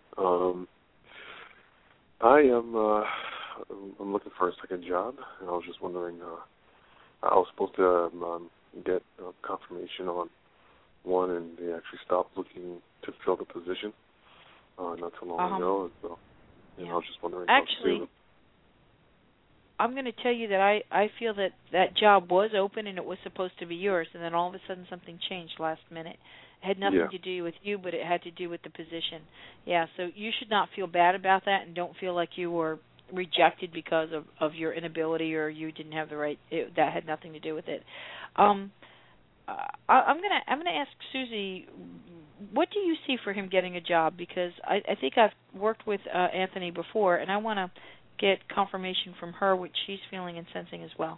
I'm looking for a second job, and I was just wondering, I was supposed to get confirmation on one, and they actually stopped looking to fill the position not too long ago, so I was just wondering how soon. I'm going to tell you that I feel that job was open and it was supposed to be yours, and then all of a sudden something changed last minute. It had nothing to do with you, but it had to do with the position. Yeah, so you should not feel bad about that, and don't feel like you were rejected because of your inability or you didn't have the right. That had nothing to do with it. I'm gonna ask Susie, what do you see for him getting a job? Because I think I've worked with Anthony before, and I want to get confirmation from her what she's feeling and sensing as well.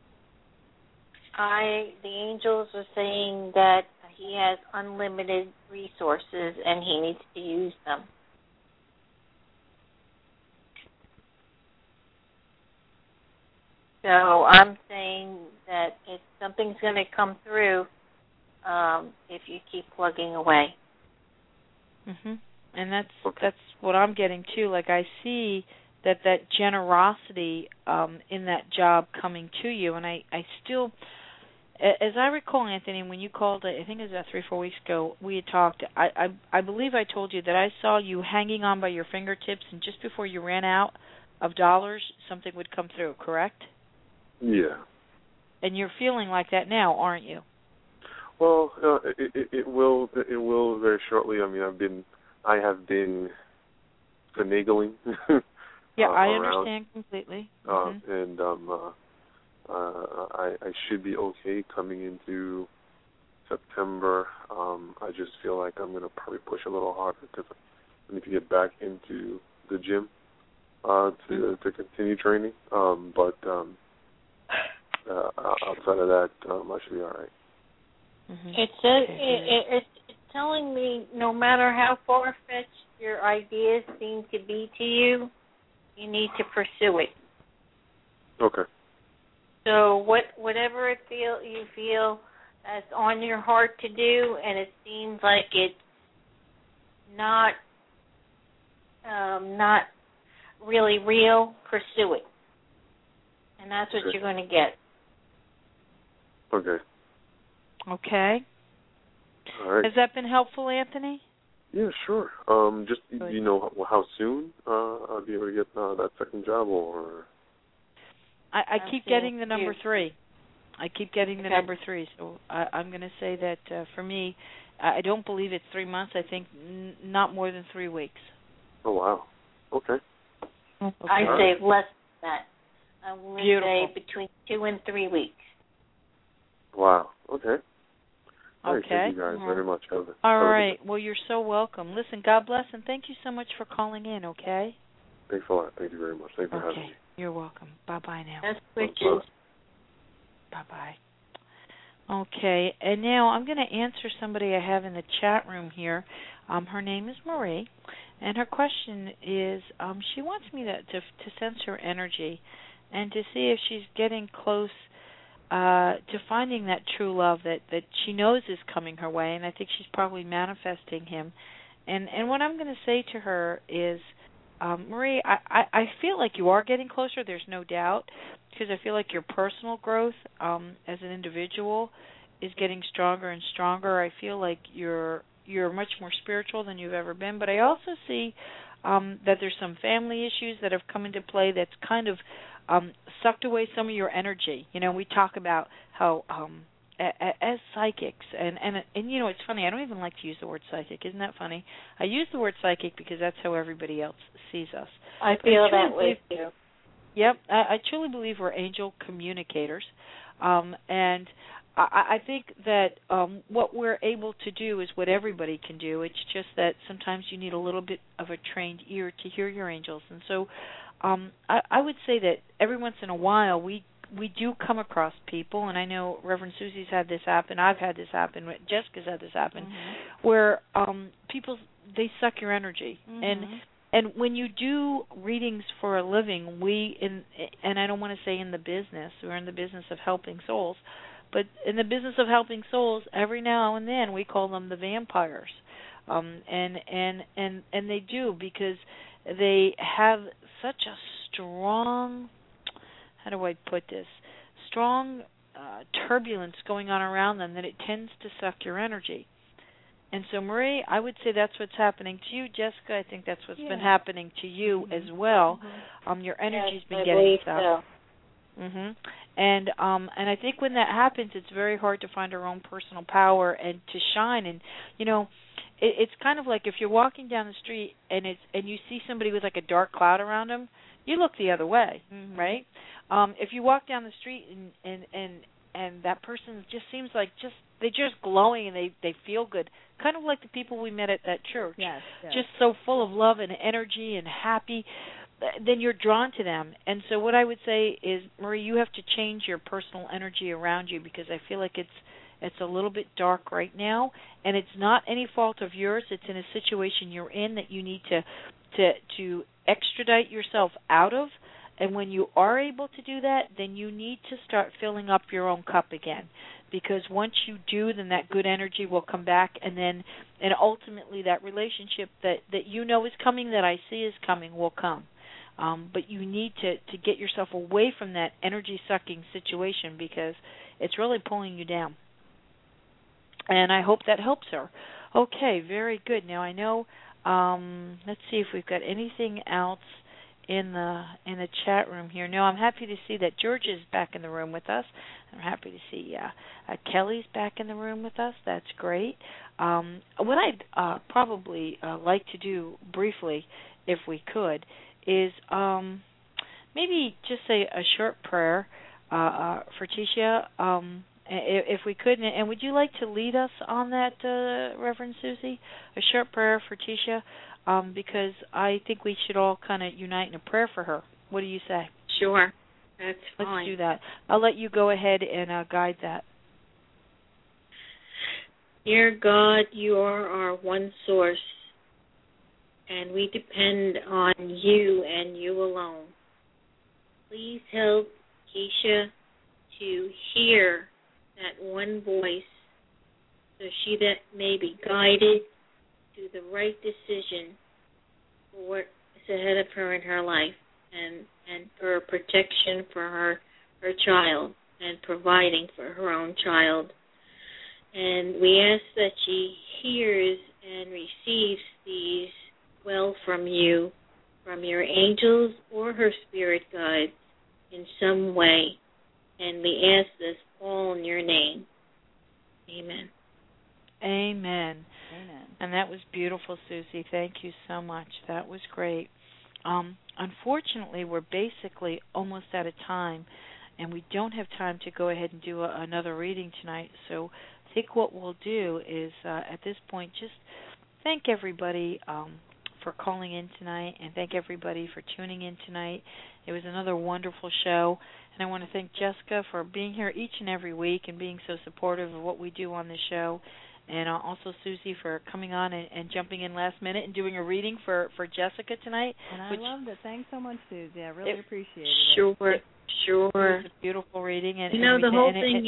The angels are saying that he has unlimited resources and he needs to use them. So I'm saying that if something's going to come through, if you keep plugging away. Mhm. And that's what I'm getting too. Like I see that generosity in that job coming to you, and I still, as I recall, Anthony, when you called, I think it was about 3 or 4 weeks ago, we had talked. I believe I told you that I saw you hanging on by your fingertips, and just before you ran out of dollars, something would come through. Correct? Yeah. And you're feeling like that now, aren't you? Well, it will very shortly. I mean, I have been finagling. Yeah, I around. understand completely. And I should be okay coming into September. I just feel like I'm going to probably push a little harder because I need to get back into the gym to continue training. But outside of that, I should be all right. It's telling me no matter how far-fetched your ideas seem to be to you, you need to pursue it. Okay. So whatever you feel that's on your heart to do, and it seems like it's not really real, pursue it, and that's what you're going to get. Okay. Okay. All right. Has that been helpful, Anthony? Yeah, sure. Just do you know how soon I'll be able to get that second job, or? I keep getting the number 3. I keep getting the number 3. So I'm going to say that for me, I don't believe it's 3 months. I think not more than 3 weeks. Oh wow. Okay. I say less than that. I would Beautiful. say between 2 and 3 weeks. Wow. Okay. All right, okay. Thank you guys very much. All right. Well, you're so welcome. Listen, God bless, and thank you so much for calling in, okay? Thanks a lot. Thank you very much. Thanks for having me. You're welcome. Bye-bye now. Best wishes. Bye-bye. Okay, and now I'm going to answer somebody I have in the chat room here. Her name is Marie, and her question is, she wants me to sense her energy and to see if she's getting close to finding that true love that she knows is coming her way, and I think she's probably manifesting him. And what I'm going to say to her is, Marie, I feel like you are getting closer, there's no doubt, because I feel like your personal growth as an individual is getting stronger and stronger. I feel like you're much more spiritual than you've ever been, but I also see that there's some family issues that have come into play that's kind of sucked away some of your energy. You know, we talk about how as psychics, and you know, it's funny, I don't even like to use the word psychic. Isn't that funny? I use the word psychic because that's how everybody else sees us. I feel that way too. Yep, I truly believe we're angel communicators, and I think that what we're able to do is what everybody can do. It's just that sometimes you need a little bit of a trained ear to hear your angels. And so I would say that every once in a while we do come across people, and I know Reverend Susie's had this happen, I've had this happen, Jessica's had this happen, where people, they suck your energy. And And when you do readings for a living, and I don't want to say in the business, we're in the business of helping souls, but in the business of helping souls, every now and then we call them the vampires. And they do, because they have such a strong, how do I put this, strong turbulence going on around them that it tends to suck your energy. And so, Marie, I would say that's what's happening to you. Jessica, I think that's what's been happening to you as well. Your energy's been getting sucked. And I think when that happens, it's very hard to find our own personal power and to shine. And it's kind of like if you're walking down the street and you see somebody with like a dark cloud around them, you look the other way, right? If you walk down the street and that person just seems like they're just glowing and they feel good, kind of like the people we met at that church, just so full of love and energy and happy, then you're drawn to them. And so what I would say is, Marie, you have to change your personal energy around you, because I feel like it's a little bit dark right now, and it's not any fault of yours. It's in a situation you're in that you need to extradite yourself out of. And when you are able to do that, then you need to start filling up your own cup again. Because once you do, then that good energy will come back, and ultimately that relationship that you know is coming, that I see is coming, will come. But you need to get yourself away from that energy-sucking situation, because it's really pulling you down. And I hope that helps her. Okay, very good. Now I know, let's see if we've got anything else in the chat room here. No, I'm happy to see that George is back in the room with us. I'm happy to see Kelly's back in the room with us. That's great. What I'd probably like to do briefly, if we could, is maybe just say a short prayer for Tisha, if we could. And would you like to lead us on that, Reverend Susie? A short prayer for Tisha, because I think we should all kind of unite in a prayer for her. What do you say? Sure. That's fine. Let's do that. I'll let you go ahead and guide that. Dear God, you are our one source, and we depend on you and you alone. Please help Keisha to hear that one voice, so she that may be guided to the right decision for what is ahead of her in her life, and for protection for her child, and providing for her own child. And we ask that she hears and receives these well from you, from your angels or her spirit guides in some way. And we ask this all in your name. Amen. Amen. Amen. And that was beautiful, Susie. Thank you so much. That was great. Unfortunately, we're basically almost out of time, and we don't have time to go ahead and do another reading tonight. So I think what we'll do is, at this point, just thank everybody for calling in tonight, and thank everybody for tuning in tonight. It was another wonderful show, and I want to thank Jessica for being here each and every week and being so supportive of what we do on the show. And also Susie for coming on and jumping in last minute and doing a reading for Jessica tonight. And I loved it. Thanks so much, Susie. I really appreciated it. Sure. It was a beautiful reading. And the whole thing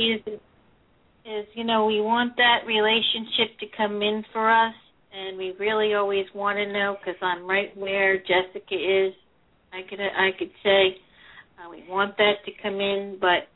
is, we want that relationship to come in for us, and we really always want to know, because I'm right where Jessica is. I could say we want that to come in, but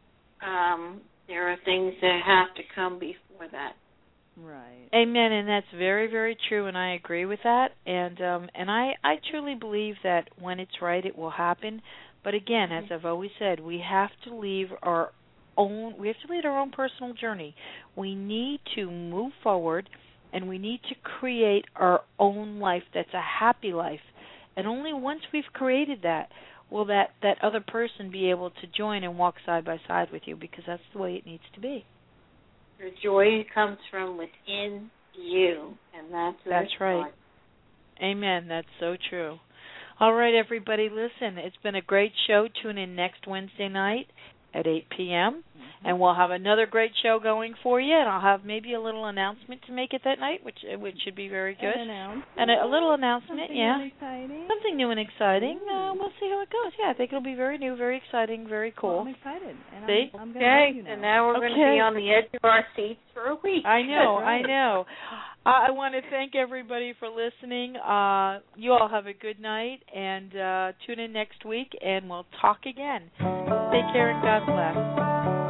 there are things that have to come before that. Right. Amen, and that's very, very true, and I agree with that. And I truly believe that when it's right, it will happen. But again, as I've always said, we have to lead our own personal journey. We need to move forward, and we need to create our own life that's a happy life. And only once we've created that will that other person be able to join and walk side by side with you, because that's the way it needs to be. Your joy comes from within you, and that's right. Part. Amen. That's so true. All right, everybody, listen, it's been a great show. Tune in next Wednesday night at 8 p.m., and we'll have another great show going for you, and I'll have maybe a little announcement to make it that night, which should be very good. And a little announcement, something yeah. New and exciting. Something new and exciting. We'll see how it goes. Yeah, I think it'll be very new, very exciting, very cool. Well, I'm excited. And see? I'm Okay, so now we're going to be on the edge of our seats for a week. I know, right. I know. I want to thank everybody for listening. You all have a good night, and tune in next week, and we'll talk again. Take care, and God bless.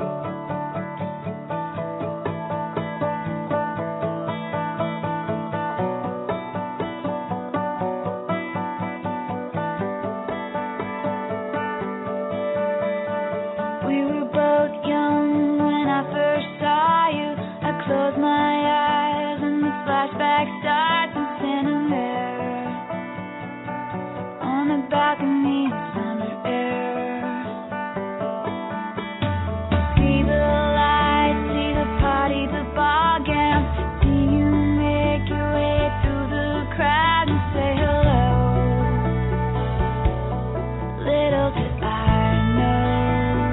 Close my eyes and the flashback starts in cinema on the balcony in summer air. See the lights, see the party, the ball gown. See you make your way through the crowd and say hello. Little did I know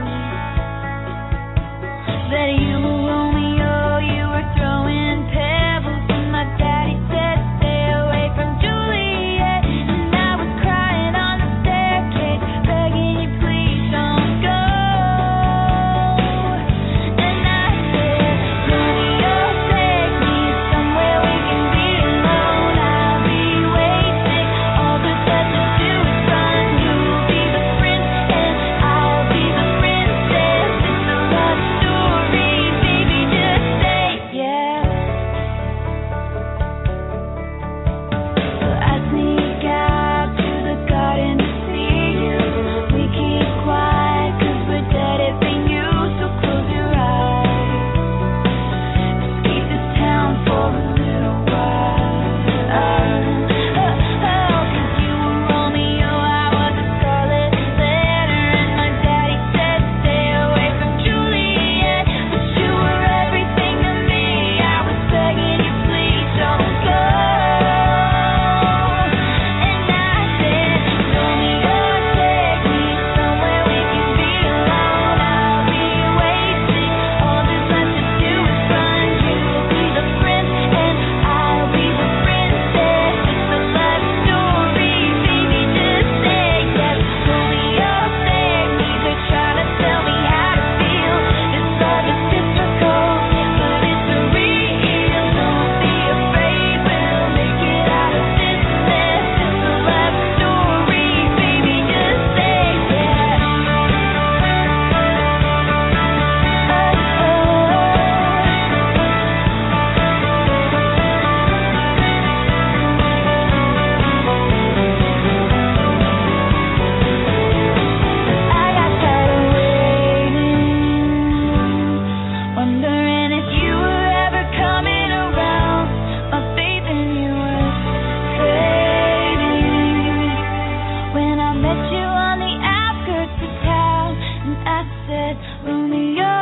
that you were Romeo. Throwing pebbles and my daddy said stay away from Juliet, and I was crying on the staircase begging you please don't go, and I said Romeo take me somewhere we can be alone, I'll be waiting, all that's left to do is run, you'll be the prince and I'll be the princess, it's a love story, baby just say yeah. Romeo